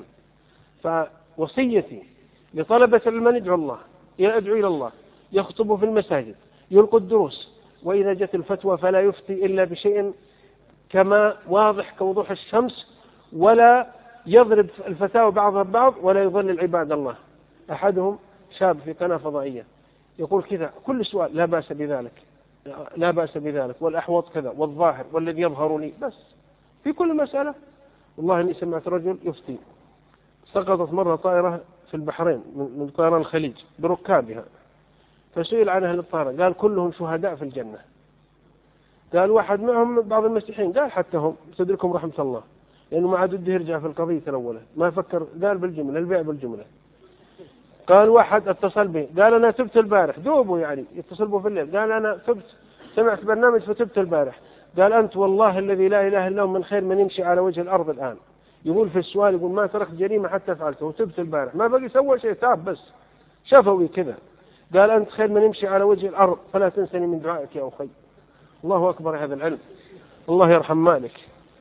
S1: فوصيتي لطلبة العلم ادعوا الله يدعو إلى الله، يخطب في المساجد، يلقي الدروس، وإذا جت الفتوى فلا يفتي إلا بشيء كما واضح كوضوح الشمس، ولا يضرب الفتاوى بعضها ببعض، ولا يضلل عباد الله. أحدهم شاب في قناة فضائية يقول كذا كل سؤال لا بأس بذلك، لا بأس بذلك، والأحوط كذا، والظاهر والذي يظهر لي، بس في كل مسألة. والله إني سمعت رجل يفتي، سقطت مرة طائرة في البحرين من طيران الخليج بركابها، فسئل عن أهل الطائرة قال كلهم شهداء في الجنة. قال واحد معهم بعض المسيحيين، قال حتى هم صدركم رحمة الله، لأنه ما عاد بده يرجع في القضية الأولى، ما فكر، قال بالجملة البيع بالجملة. قال واحد اتصل به قال أنا تبت البارح، دوبه يعني يتصل به في الليل، قال أنا تبت، سمعت برنامج فتبت البارح. قال أنت والله الذي لا إله إلا هو من خير من يمشي على وجه الأرض الآن. يقول في السؤال يقول ما تركت جريمة حتى فعلته وتبت البارح، ما بقي سوى شيء، تاب بس شفوي كذا. قال أنت خير من يمشي على وجه الأرض، فلا تنسني من دعائك يا أخي. الله أكبر هذا العلم، الله يرحم مالك.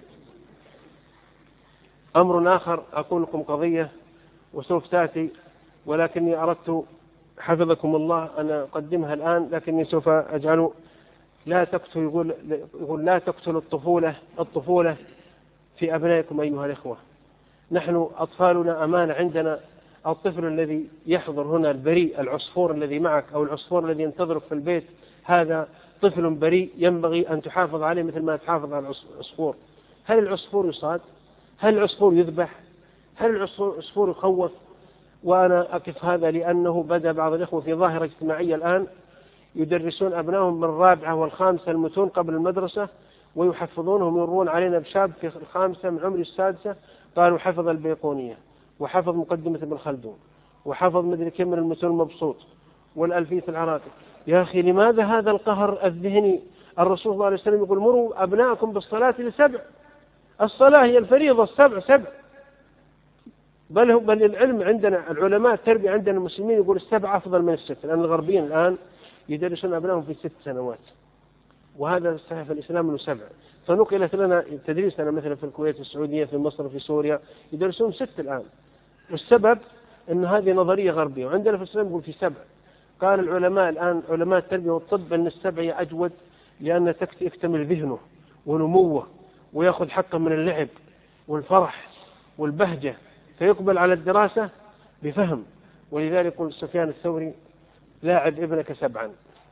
S1: أمر آخر أقول لكم قضية وسوف تأتي، ولكني أردت حفظكم الله أن أقدمها الآن، لكني سوف أجعل لا تقتل، يقول, يقول لا تقتل الطفولة الطفولة في أبنائكم أيها الإخوة. نحن أطفالنا أمانة عندنا. الطفل الذي يحضر هنا البريء، العصفور الذي معك أو العصفور الذي ينتظرك في البيت، هذا طفل بريء ينبغي أن تحافظ عليه مثل ما تحافظ على العصفور. هل العصفور يصاد؟ هل العصفور يذبح؟ هل العصفور يخوف؟ وأنا أقف هذا لأنه بدأ بعض الإخوة في ظاهرة اجتماعية الآن يدرسون أبنائهم من الرابعة والخامسة المتون قبل المدرسة، ويحفظونهم يرون علينا بشاب في الخامسة من عمر السادسة قالوا حفظ البيقونية وحفظ مقدمة ابن خلدون وحفظ مدري كم من المتون المبسوط والألفية العراقي. يا أخي لماذا هذا القهر الذهني؟ الرسول صلى الله عليه وسلم يقول مروا أبناءكم بالصلاة لسبع، الصلاة هي الفريضة السبع سبع، بل هو بل العلم عندنا العلماء التربية عندنا المسلمين يقول السبع أفضل من الست، لأن الغربيين الآن يدرسون أبنائهم في ست سنوات، وهذا صحيح في الإسلام أنه سبع. فنقلت لنا تدريسنا مثلا في الكويت، في السعودية، في مصر، في سوريا يدرسون ست الآن، والسبب أن هذه نظرية غربية، وعندنا في الإسلام يقول في سبع. قال العلماء الآن علماء التربية والطب أن السبع أجود، لأن يكتمل ذهنه ونموه ويأخذ حقه من اللعب والفرح والبهجة، فيقبل على الدراسة بفهم. ولذلك يقول سفيان الثوري لاعب ابنك سبعا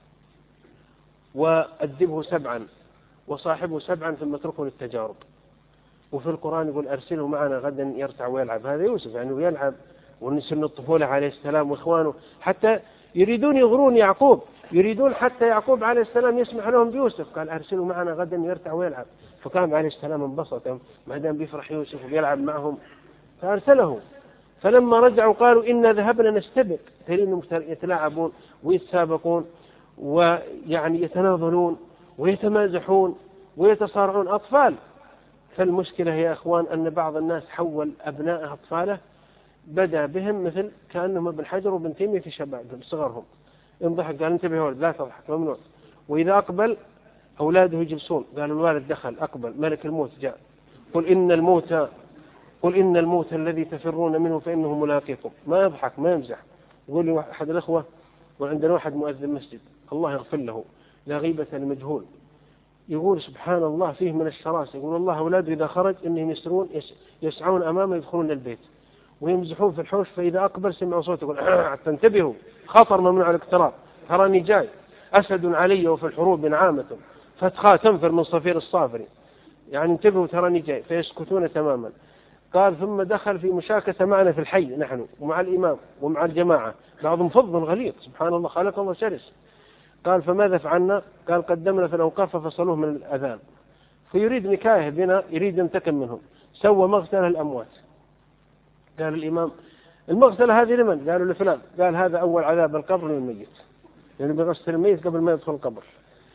S1: وأدبه سبعا وصاحبه سبعا ثم اتركه للتجارب. وفي القرآن يقول أرسله معنا غدا يرتع ويلعب. هذا يوسف يعني يلعب، ونسن الطفولة عليه السلام وإخوانه حتى يريدون يغرون يعقوب، يريدون حتى يعقوب عليه السلام يسمح لهم بيوسف، قال أرسله معنا غدا يرتع ويلعب. فكان عليه السلام انبسط ما دام بيفرح يوسف وبيلعب معهم فأرسله. فلما رجعوا قالوا إنا ذهبنا نستبق، ترينهم يتلاعبون ويتسابقون ويعني يتناظرون ويتمازحون ويتصارعون أطفال. فالمشكلة يا أخوان أن بعض الناس حول أبناء أطفاله، بدأ بهم مثل كأنهم ابن حجر وابن تيمية في شبابهم صغرهم، انضحك قال انتبه ولد لا تضحك ممنوع، وإذا أقبل أولاده يجلسون، قالوا الوالد دخل أقبل ملك الموت جاء، قل إن الموت قل إن الموت الذي تفرون منه فإنه ملاقيكم. ما يضحك ما يمزح. يقول لي أحد الأخوة وعندنا واحد مؤذن مسجد الله يغفر له لا غيبة لمجهول، يقول سبحان الله فيه من الشراسة، يقول الله أولاده إذا خرج إنهم يسرون يسعون أمامه يدخلون البيت ويمزحون في الحوش، فإذا أقبل سمعوا صوته يقول تنتبهوا خطر ممنوع الاقتراب، تراني جاي أسد علي وفي الحروب نعامة فتخا تنفر من صفير الصافري، يعني انتبهوا تراني جاي، فيسكتون تماما. قال ثم دخل في مشاكسة معنا في الحي نحن ومع الإمام ومع الجماعة، بعضهم فض غليظ سبحان الله خلق الله شرس. قال فماذا فعلنا؟ قال قدمنا في الأوقاف ففصلوه من الأذان، فيريد نكاية بنا يريد ينتقم منهم، سوى مغسلة الأموات. قال الإمام المغسلة هذه لمن؟ قالوا لفلان. قال هذا أول عذاب القبر للميت، يعني بغسل الميت قبل ما يدخل القبر.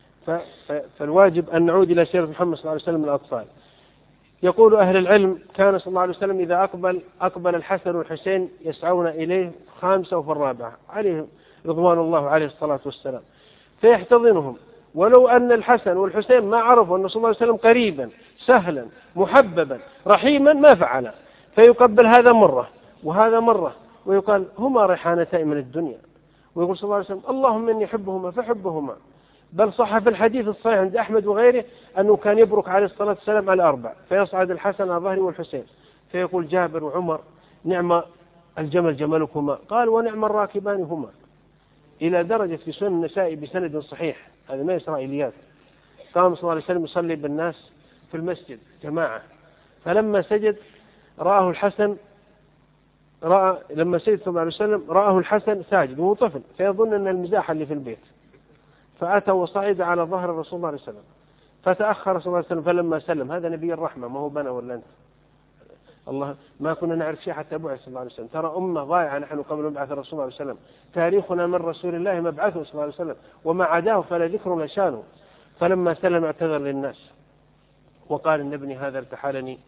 S1: فالواجب أن نعود إلى سيرة محمد صلى الله عليه وسلم الأطفال. يقول أهل العلم كان صلى الله عليه وسلم إذا أقبل أقبل الحسن والحسين يسعون إليه خامسة وفي الرابعة عليهم رضوان الله عليه الصلاة والسلام، فيحتضنهم، ولو أن الحسن والحسين ما عرفوا أن صلى الله عليه وسلم قريبا سهلا محببا رحيما ما فعل، فيقبل هذا مرة وهذا مرة ويقال هما ريحانتين من الدنيا، ويقول صلى الله عليه وسلم اللهم إني أحبهما فحبهما. بل صح في الحديث الصحيح عند أحمد وغيره أنه كان يبرك عليه الصلاة والسلام على أربع، فيصعد الحسن على ظهره والحسين فيقول جابر وعمر نعم الجمل جملكما، قال ونعم الراكبان هما، إلى درجة في سنن النسائي بسند صحيح هذا ما إسرائيليات. قام صلى الله عليه وسلم يصلي بالناس في المسجد جماعة، فلما سجد رآه الحسن رأى لما سجد صلى الله عليه وسلم رآه الحسن ساجد وهو طفل، فيظن أن المزاح اللي في البيت، فأتى وصعد على ظهر الرسول صلى الله عليه وسلم، فتأخر صلى الله عليه وسلم، فلما سلم هذا نبي الرحمة ما هو بنا ولا أنت، الله ما كنا نعرف شيء حتى بعث صلى الله عليه وسلم، ترى أمة ضائعة نحن قبل مبعث الرسول صلى الله عليه وسلم، تاريخنا من رسول الله مبعثه صلى الله عليه وسلم، وما عداه فلا ذكر لشانه. فلما سلم اعتذر للناس وقال إن ابني هذا ارتحلني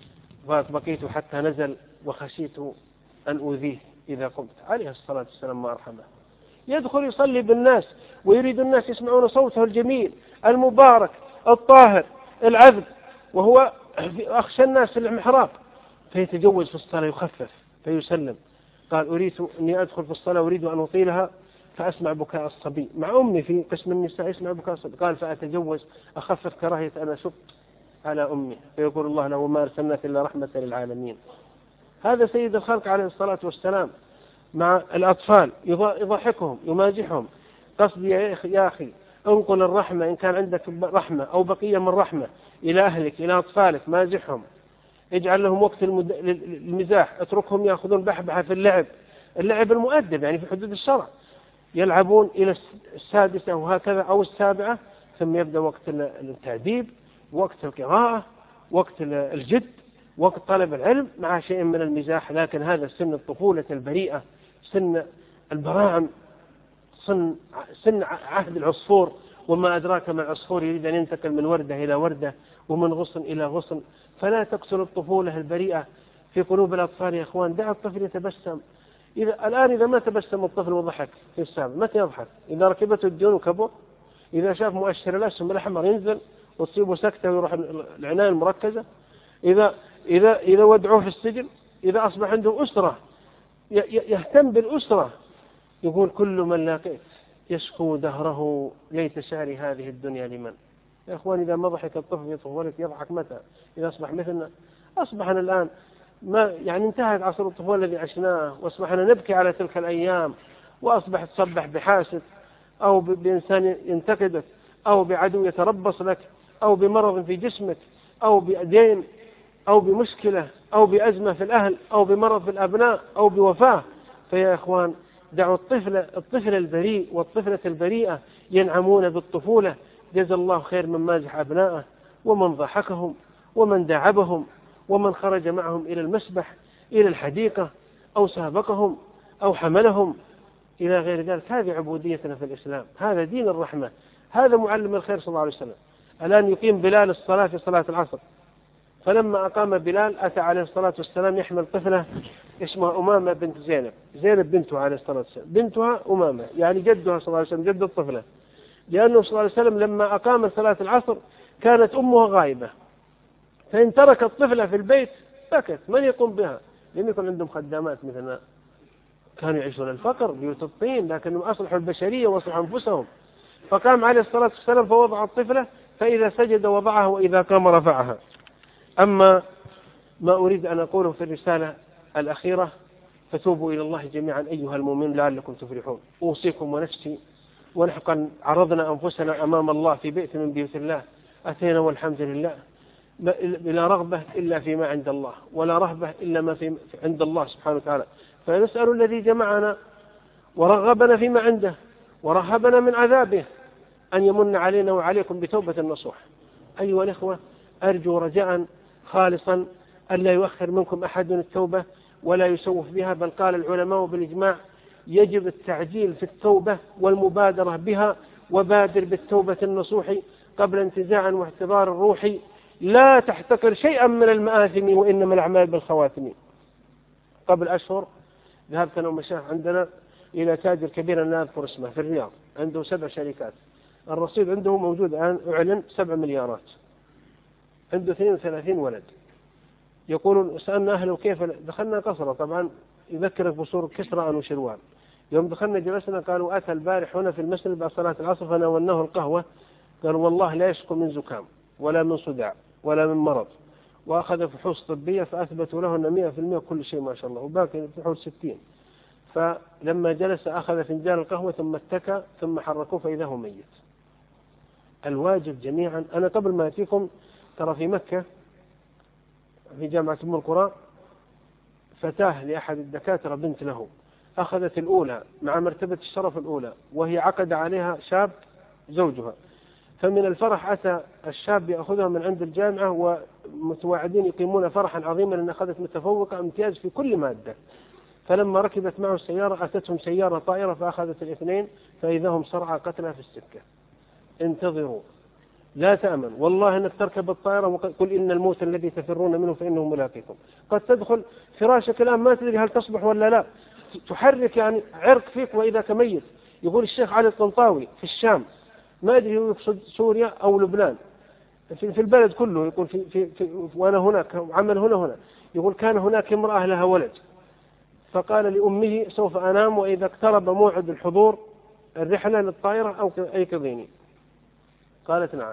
S1: فبقيت حتى نزل وخشيت أن أوذيه إذا قمت، عليه الصلاة والسلام ما أرحمه. يدخل يصلي بالناس ويريد الناس يسمعون صوته الجميل المبارك الطاهر العذب، وهو أخشى الناس في المحراب، فيتجوز في الصلاة يخفف فيسلم. قال أريد أني أدخل في الصلاة أريد أن أطيلها فأسمع بكاء الصبي، مع أمي في قسم النساء يسمع بكاء الصبي، قال فأتجوز أخفف كراهية أن أشق على أمي، فيقول الله له ما أرسلناك إلا رحمة للعالمين. هذا سيد الخلق عليه الصلاة والسلام مع الأطفال يضحكهم يمازحهم. قصدي يا أخي انقل الرحمة إن كان عندك رحمة أو بقية من رحمة إلى أهلك إلى أطفالك، مازحهم، اجعل لهم وقت المزاح، اتركهم يأخذون بحبحة في اللعب، اللعب المؤدب يعني في حدود الشرع، يلعبون إلى السادسة وهكذا أو السابعة، ثم يبدأ وقت التأديب، وقت القراءة، وقت الجد، وقت طلب العلم مع شيء من المزاح. لكن هذا سن الطفولة البريئة، سن البراعم، سن, سن عهد العصفور، وما أدراك ما العصفور يريد أن ينتقل من وردة إلى وردة ومن غصن إلى غصن. فلا تقتل الطفولة البريئة في قلوب الأطفال يا إخوان، دع الطفل يتبسم. إذا الآن إذا ما تبسم الطفل وضحك في السابق متى يضحك؟ إذا ركبته الديون وكبر، إذا شاف مؤشر الأسهم الأحمر ينزل وتصيبه سكتة ويروح العناية المركزة، إذا إذا إذا ودعوه في السجن، إذا أصبح عنده أسرة يهتم بالأسرة، يقول كل من لاقيت يشكو دهره ليت شعري هذه الدنيا لمن. يا إخوان إذا ما ضحك الطفل يطفل يضحك متى؟ إذا أصبح مثلنا. أصبحنا الآن ما يعني انتهت عصر الطفولة الذي عشناه، وأصبحنا نبكي على تلك الأيام، وأصبح تصبح بحاسد أو بإنسان ينتقدك أو بعدو يتربص لك أو بمرض في جسمك أو بأدين أو بمشكلة أو بأزمة في الأهل أو بمرض في الأبناء أو بوفاة. فيا إخوان دعوا الطفل الطفل البريء والطفلة البريئة ينعمون بالطفولة. جزا الله خير من مازح أبنائه ومن ضحكهم ومن داعبهم ومن خرج معهم إلى المسبح إلى الحديقة أو سابقهم أو حملهم إلى غير ذلك. هذه عبوديتنا في الإسلام، هذا دين الرحمة، هذا معلم الخير صلى الله عليه وسلم. الآن يقيم بلال الصلاة في صلاة العصر، فلما أقام بلال أتى عليه الصلاة والسلام يحمل طفلة اسمها أمامة بنت زينب، زينب بنتها عليه الصلاة والسلام، بنتها أمامة يعني جدها صلى الله عليه وسلم، جد الطفلة، لأنه صلى الله عليه وسلم لما أقام صلاة العصر كانت أمها غائبة، فإن ترك الطفلة في البيت بكت، من يقوم بها؟ لم يكن عندهم خدامات مثلنا، كانوا يعيشون الفقر بيوت الطين، لكنهم أصلحوا البشرية وأصلحوا أنفسهم. فقام عليه الصلاة والسلام فوضع الطفلة، فإذا سجد وضعها وإذا قام رفعها. أما ما أريد أن أقوله في الرسالة الأخيرة، فتوبوا إلى الله جميعا أيها المؤمنون لعلكم تفلحون. أوصيكم ونفسي، ونحن قد عرضنا أنفسنا أمام الله في بيت من بيوت الله، أتينا والحمد لله بلا رغبة إلا فيما عند الله، ولا رهبة إلا ما في عند الله سبحانه وتعالى. فنسأل الذي جمعنا ورغبنا فيما عنده ورهبنا من عذابه أن يمن علينا وعليكم بتوبة نصوح. أيها الإخوة، أرجو رجاء خالصا ألا يؤخر منكم أحد التوبة ولا يسوف بها، بل قال العلماء بالإجماع يجب التعجيل في التوبة والمبادرة بها، وبادر بالتوبة النصوح قبل انتزاع واعتبار الروح، لا تحتقر شيئا من المآثم وإنما الأعمال بالخواتم. قبل أشهر ذهبت أنا ومشايخ عندنا إلى تاجر كبير لا أذكر اسمه في الرياض، عنده سبع شركات، الرصيد عنده موجود الآن أعلن سبع مليارات، عنده اثنين وثلاثين ولد. يقولون سألنا أهله كيف دخلنا قصره، طبعا يذكرك بصور كسرى وشروان. يوم دخلنا جلسنا قالوا أتى البارح هنا في المسجد بعد صلاة العصر فناولناه القهوة، قالوا والله لا يشكو من زكام ولا من صداع ولا من مرض، وأخذ فحوص طبية فأثبتوا له أن مئة في المئة كل شيء ما شاء الله، وباقي فحوص ستين. فلما جلس أخذ فنجان القهوة ثم اتكى ثم حركوه فإذا هو ميت. الواجب جميعا. أنا قبل ما أتيكم ترى في مكة في جامعة أم القرى فتاة لأحد الدكاترة بنت له أخذت الأولى مع مرتبة الشرف الأولى، وهي عقد عليها شاب زوجها، فمن الفرح أتى الشاب يأخذها من عند الجامعة ومتواعدين يقيمون فرحا عظيما أن أخذت متفوقة امتياز في كل مادة. فلما ركبت معه السيارة أتتهم سيارة طائرة فأخذت الاثنين فإذا هم صرعى قتلى في السكة. انتظروا لا تأمن، والله أنك تركب الطائرة وقل إن الموت الذي تفرون منه فإنه ملاقيكم. قد تدخل فراشك الآن ما تدري هل تصبح ولا لا، تحرك يعني عرق فيك وإذا كميت. يقول الشيخ علي الطنطاوي في الشام، ما أدري هو يقصد سوريا أو لبنان، في, في البلد كله، يقول في, في, في وأنا هناك عمل هنا هنا يقول كان هناك امرأة لها ولد فقال لأمه سوف أنام وإذا اقترب موعد الحضور الرحلة للطائرة أو أيقظيني. قالت نعم،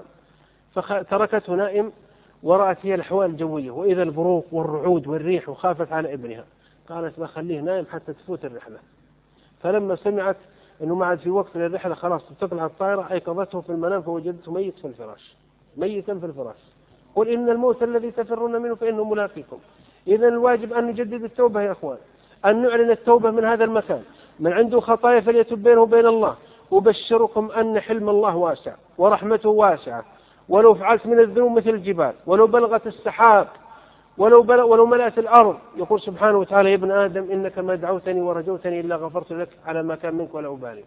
S1: فتركته نائم ورأت هي الأحوال الجوية وإذا البروق والرعود والريح وخافت على ابنها. قالت بخليه نائم حتى تفوت الرحلة. فلما سمعت أنه ما عاد في وقت للرحلة خلاص تطلع الطائرة أيقظته في المنام فوجدته ميت في الفراش، ميتا في الفراش. قل إن الموت الذي تفرون منه فإنه ملاقيكم. إذن الواجب أن نجدد التوبة يا أخوان، أن نعلن التوبة من هذا المكان. من عنده خطايا فليتب بينه وبين الله. أبشركم أن حلم الله واسع ورحمته واسعة، ولو فعلت من الذنوب مثل الجبال ولو بلغت السحاب ولو, بل... ولو ملأت الأرض. يقول سبحانه وتعالى يا ابن آدم إنك ما دعوتني ورجوتني إلا غفرت لك على ما كان منك ولا أبالي.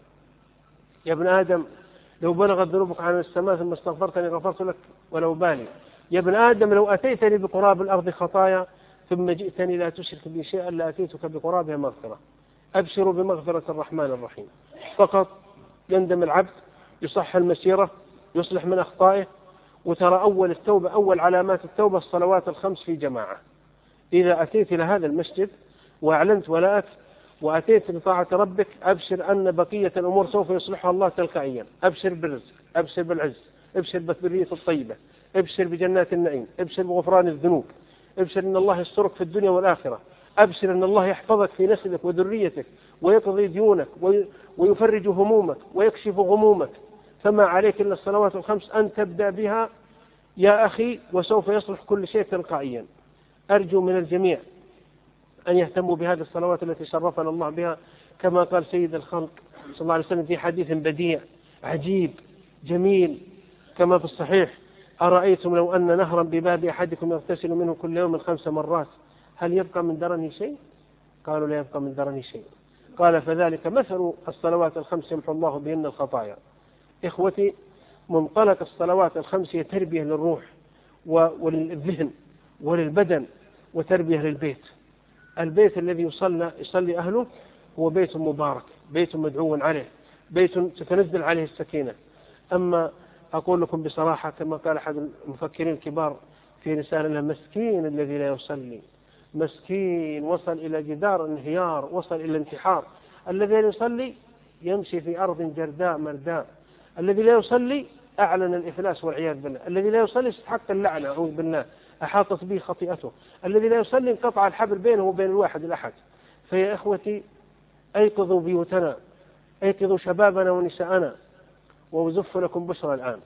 S1: يا ابن آدم لو بلغت ذنوبك عن السماء ثم استغفرتني غفرت لك ولا أبالي. يا ابن آدم لو أتيتني بقراب الأرض خطايا ثم جئتني لا تشرك بي شيئا لأتيتك بقرابها مغفرة. أبشروا بمغفرة الرحمن الرحيم. فقط يندم العبد، يصح المسيرة، يصلح من أخطائه. وترى أول التوبة، أول علامات التوبة الصلوات الخمس في جماعة. إذا أتيت إلى هذا المسجد وأعلنت ولاءك وأتيت لطاعة ربك أبشر أن بقية الأمور سوف يصلحها الله تلقائيا. أبشر بالرزق، أبشر بالعز، أبشر بالذرية الطيبة، أبشر بجنات النعيم، أبشر بغفران الذنوب، أبشر أن الله يسترك في الدنيا والآخرة، أبشر أن الله يحفظك في نسلك وذريتك ويقضي ديونك ويفرج همومك ويكشف غمومك. فما عليك إلا الصلوات الخمس أن تبدأ بها يا أخي وسوف يصلح كل شيء تلقائيا. أرجو من الجميع أن يهتموا بهذه الصلوات التي شرفنا الله بها، كما قال سيد الخلق صلى الله عليه وسلم في حديث بديع عجيب جميل كما في الصحيح: أرأيتم لو أن نهرا بباب أحدكم يغتسل منه كل يوم خمس مرات هل يبقى من درنه شيء؟ قالوا لا يبقى من درنه شيء. قال فذلك مثل الصلوات الخمس يمحو الله بهن الخطايا. إخوتي، منطلق الصلوات الخمس هي تربية للروح وللذهن وللبدن وتربية للبيت. البيت الذي يصلى يصلي أهله هو بيت مبارك، بيت مدعو عليه، بيت تتنزل عليه السكينة. أما أقول لكم بصراحة كما قال أحد المفكرين الكبار في رسالة له: مسكين الذي لا يصلي، مسكين وصل إلى جدار انهيار، وصل إلى انتحار. الذي لا يصلي يمشي في أرض جرداء مرداء. الذي لا يصلي أعلن الإفلاس والعياذ بالله. الذي لا يصلي استحق اللعنة أعوذ بالله، أحاطت به خطيئته. الذي لا يصلي انقطع الحبل بينه وبين الواحد الأحد. فيا إخوتي، أيقظوا بيوتنا، أيقظوا شبابنا ونساءنا، وأزف لكم بشرى الآن.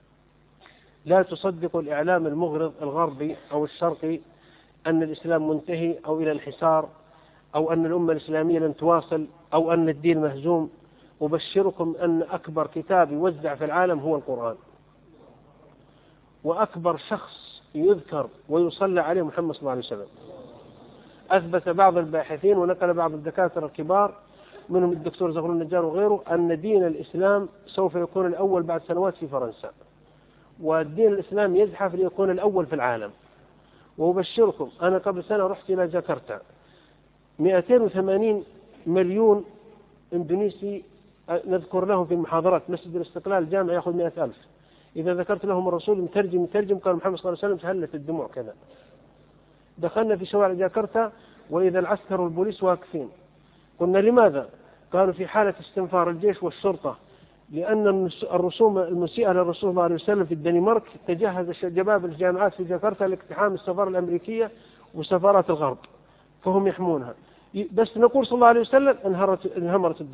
S1: لا تصدقوا الإعلام المغرض الغربي أو الشرقي أن الإسلام منتهي أو إلى انحسار أو أن الأمة الإسلامية لن تواصل أو أن الدين مهزوم. أبشركم أن أكبر كتاب يوزع في العالم هو القرآن، وأكبر شخص يذكر ويصلى عليه محمد صلى الله عليه وسلم. أثبت بعض الباحثين ونقل بعض الدكاترة الكبار منهم الدكتور زغلول النجار وغيره أن دين الإسلام سوف يكون الأول بعد سنوات في فرنسا، والدين الإسلام يزحف ليكون الأول في العالم. وأبشركم أنا قبل سنة رحت إلى جاكرتا، مئتين وثمانين مليون إندونيسي نذكر لهم في المحاضرات. مسجد الاستقلال الجامع يأخذ مئة ألف. إذا ذكرت لهم الرسول مترجم مترجم قال محمد صلى الله عليه وسلم تهلت الدموع كذا. دخلنا في شوارع جاكرتا وإذا العسكر والبوليس واقفين. قلنا لماذا؟ قالوا في حالة استنفار الجيش والشرطة، لأن الرسوم المسيئة للرسول صلى الله عليه وسلم في الدنمارك تجهز شباب الجامعات في جاكرتا لاقتحام السفارة الأمريكية وسفارات الغرب، فهم يحمونها. بس نقول صلى الله عليه وسلم انهمرت الدموع.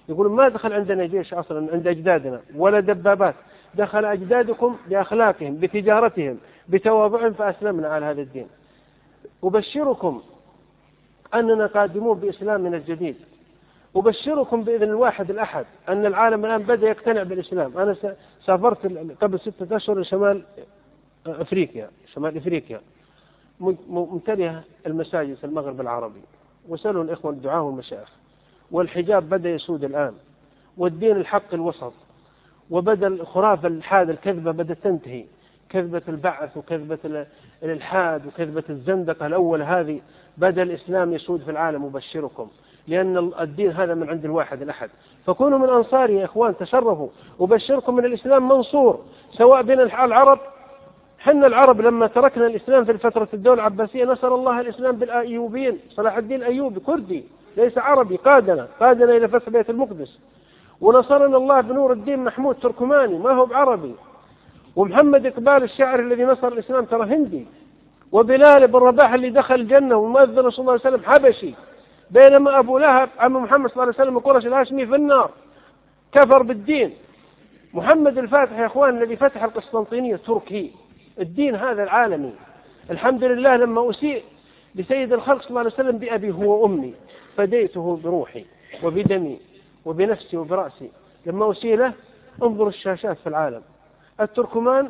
S1: يقول ما دخل عندنا جيش أصلا عند أجدادنا ولا دبابات، دخل أجدادكم بأخلاقهم بتجارتهم بتواضعهم فأسلمنا على هذا الدين. أبشركم أننا قادمون بإسلامنا الجديد، أبشركم بإذن الواحد الأحد أن العالم الآن بدأ يقتنع بالإسلام. أنا سافرت قبل ستة أشهر لشمال أفريقيا، شمال أفريقيا ممتلئة المساجد في المغرب العربي، وسألوا الإخوة الدعاة والمشايخ، والحجاب بدأ يسود الآن، والدين الحق الوسط، وبدأ الخرافة الحاد الكذبة بدأت تنتهي، كذبة البعث وكذبة الإلحاد وكذبة الزندقة الأول هذه، بدأ الإسلام يسود في العالم. أبشركم لأن الدين هذا من عند الواحد الأحد، فكونوا من أنصاري يا إخوان، تشرفوا. أبشركم من الإسلام منصور، سواء بين العرب، حنا العرب لما تركنا الإسلام في فترة الدولة العباسية نصر الله الإسلام بالأيوبيين، صلاح الدين الأيوبي كردي ليس عربي، قادنا قادنا إلى فتح بيت المقدس، ونصرنا الله بنور الدين محمود تركماني ما هو بعربي، ومحمد إقبال الشاعر الذي نصر الإسلام ترى هندي، وبلال بن رباح اللي دخل الجنة والمؤذن صلى الله عليه وسلم حبشي، بينما أبو لهب عم محمد صلى الله عليه وسلم قرش الهاشمي في النار كفر بالدين. محمد الفاتح يا أخوان الذي فتح القسطنطينية تركي، الدين هذا العالمي. الحمد لله لما أسيء لسيد الخلق صلى الله عليه وسلم بأبي هو وأمي فديته بروحي وبدمي وبنفسي وبرأسي، لما أسيء له انظر الشاشات في العالم، التركمان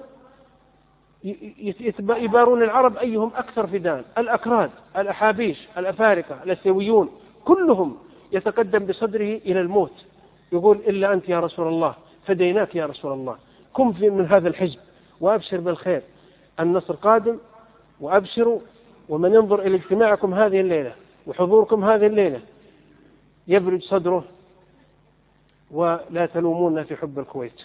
S1: يبارون العرب أيهم أكثر فدان، الأكراد الأحابيش الأفارقة الأسيويون كلهم يتقدم بصدره إلى الموت، يقول إلا أنت يا رسول الله فديناك يا رسول الله. كن في من هذا الحزب وأبشر بالخير، النصر قادم، وأبشروا. ومن ينظر إلى اجتماعكم هذه الليلة وحضوركم هذه الليلة يبرد صدره، ولا تلومونا في حب الكويت.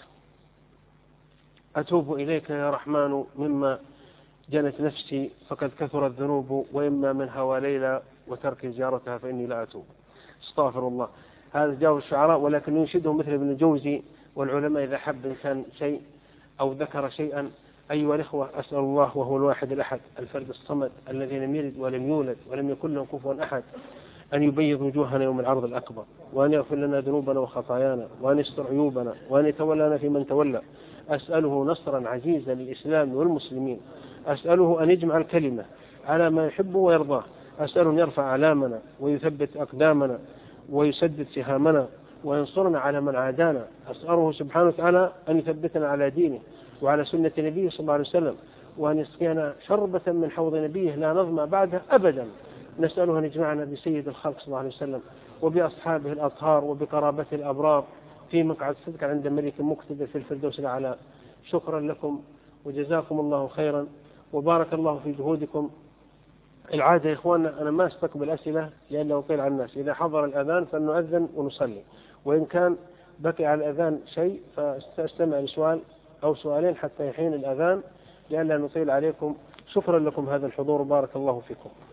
S1: أتوب إليك يا رحمن مما جنت نفسي، فقد كثرت الذنوب، وإما من هوى ليلى وترك زيارتها فإني لا أتوب. استغفر الله. هذا جاء الشعراء، ولكن ينشده مثل ابن الجوزي والعلماء إذا حب إنسان شيء أو ذكر شيئا. أيها الإخوة، أسأل الله وهو الواحد الأحد الفرد الصمد الذي لم يلد ولم يولد ولم يكن له كفوا أحد أن يبيض وجوهنا يوم العرض الأكبر، وأن يغفر لنا ذنوبنا وخطايانا، وأن يستر عيوبنا، وأن يتولنا في من تولى. أسأله نصرا عزيزا للإسلام والمسلمين، أسأله أن يجمع الكلمة على ما يحب ويرضاه، أسأله أن يرفع أعلامنا ويثبت أقدامنا ويسدد سهامنا وينصرنا على من عادانا. أسأله سبحانه وتعالى أن يثبتنا على دينه وعلى سنة نبيه صلى الله عليه وسلم، وأن يسقينا شربة من حوض نبيه لا نظمأ بعدها أبدا. نسأله أن يجمعنا بسيد الخلق صلى الله عليه وسلم وبأصحابه الأطهار وبقرابته الأبرار في مقعد صدق عند ملك مقتدر في الفردوس الأعلى. شكرا لكم وجزاكم الله خيرا وبارك الله في جهودكم. العادة يا إخواننا أنا ما أستقبل أسئلة لأنه أطيل على الناس، إذا حضر الأذان فلنؤذن ونصلي، وإن كان بقي على الأذان شيء فاستمع لسؤال أو سؤالين حتى يحين الأذان لأن لا نطيل عليكم. شكرا لكم هذا الحضور وبارك الله فيكم.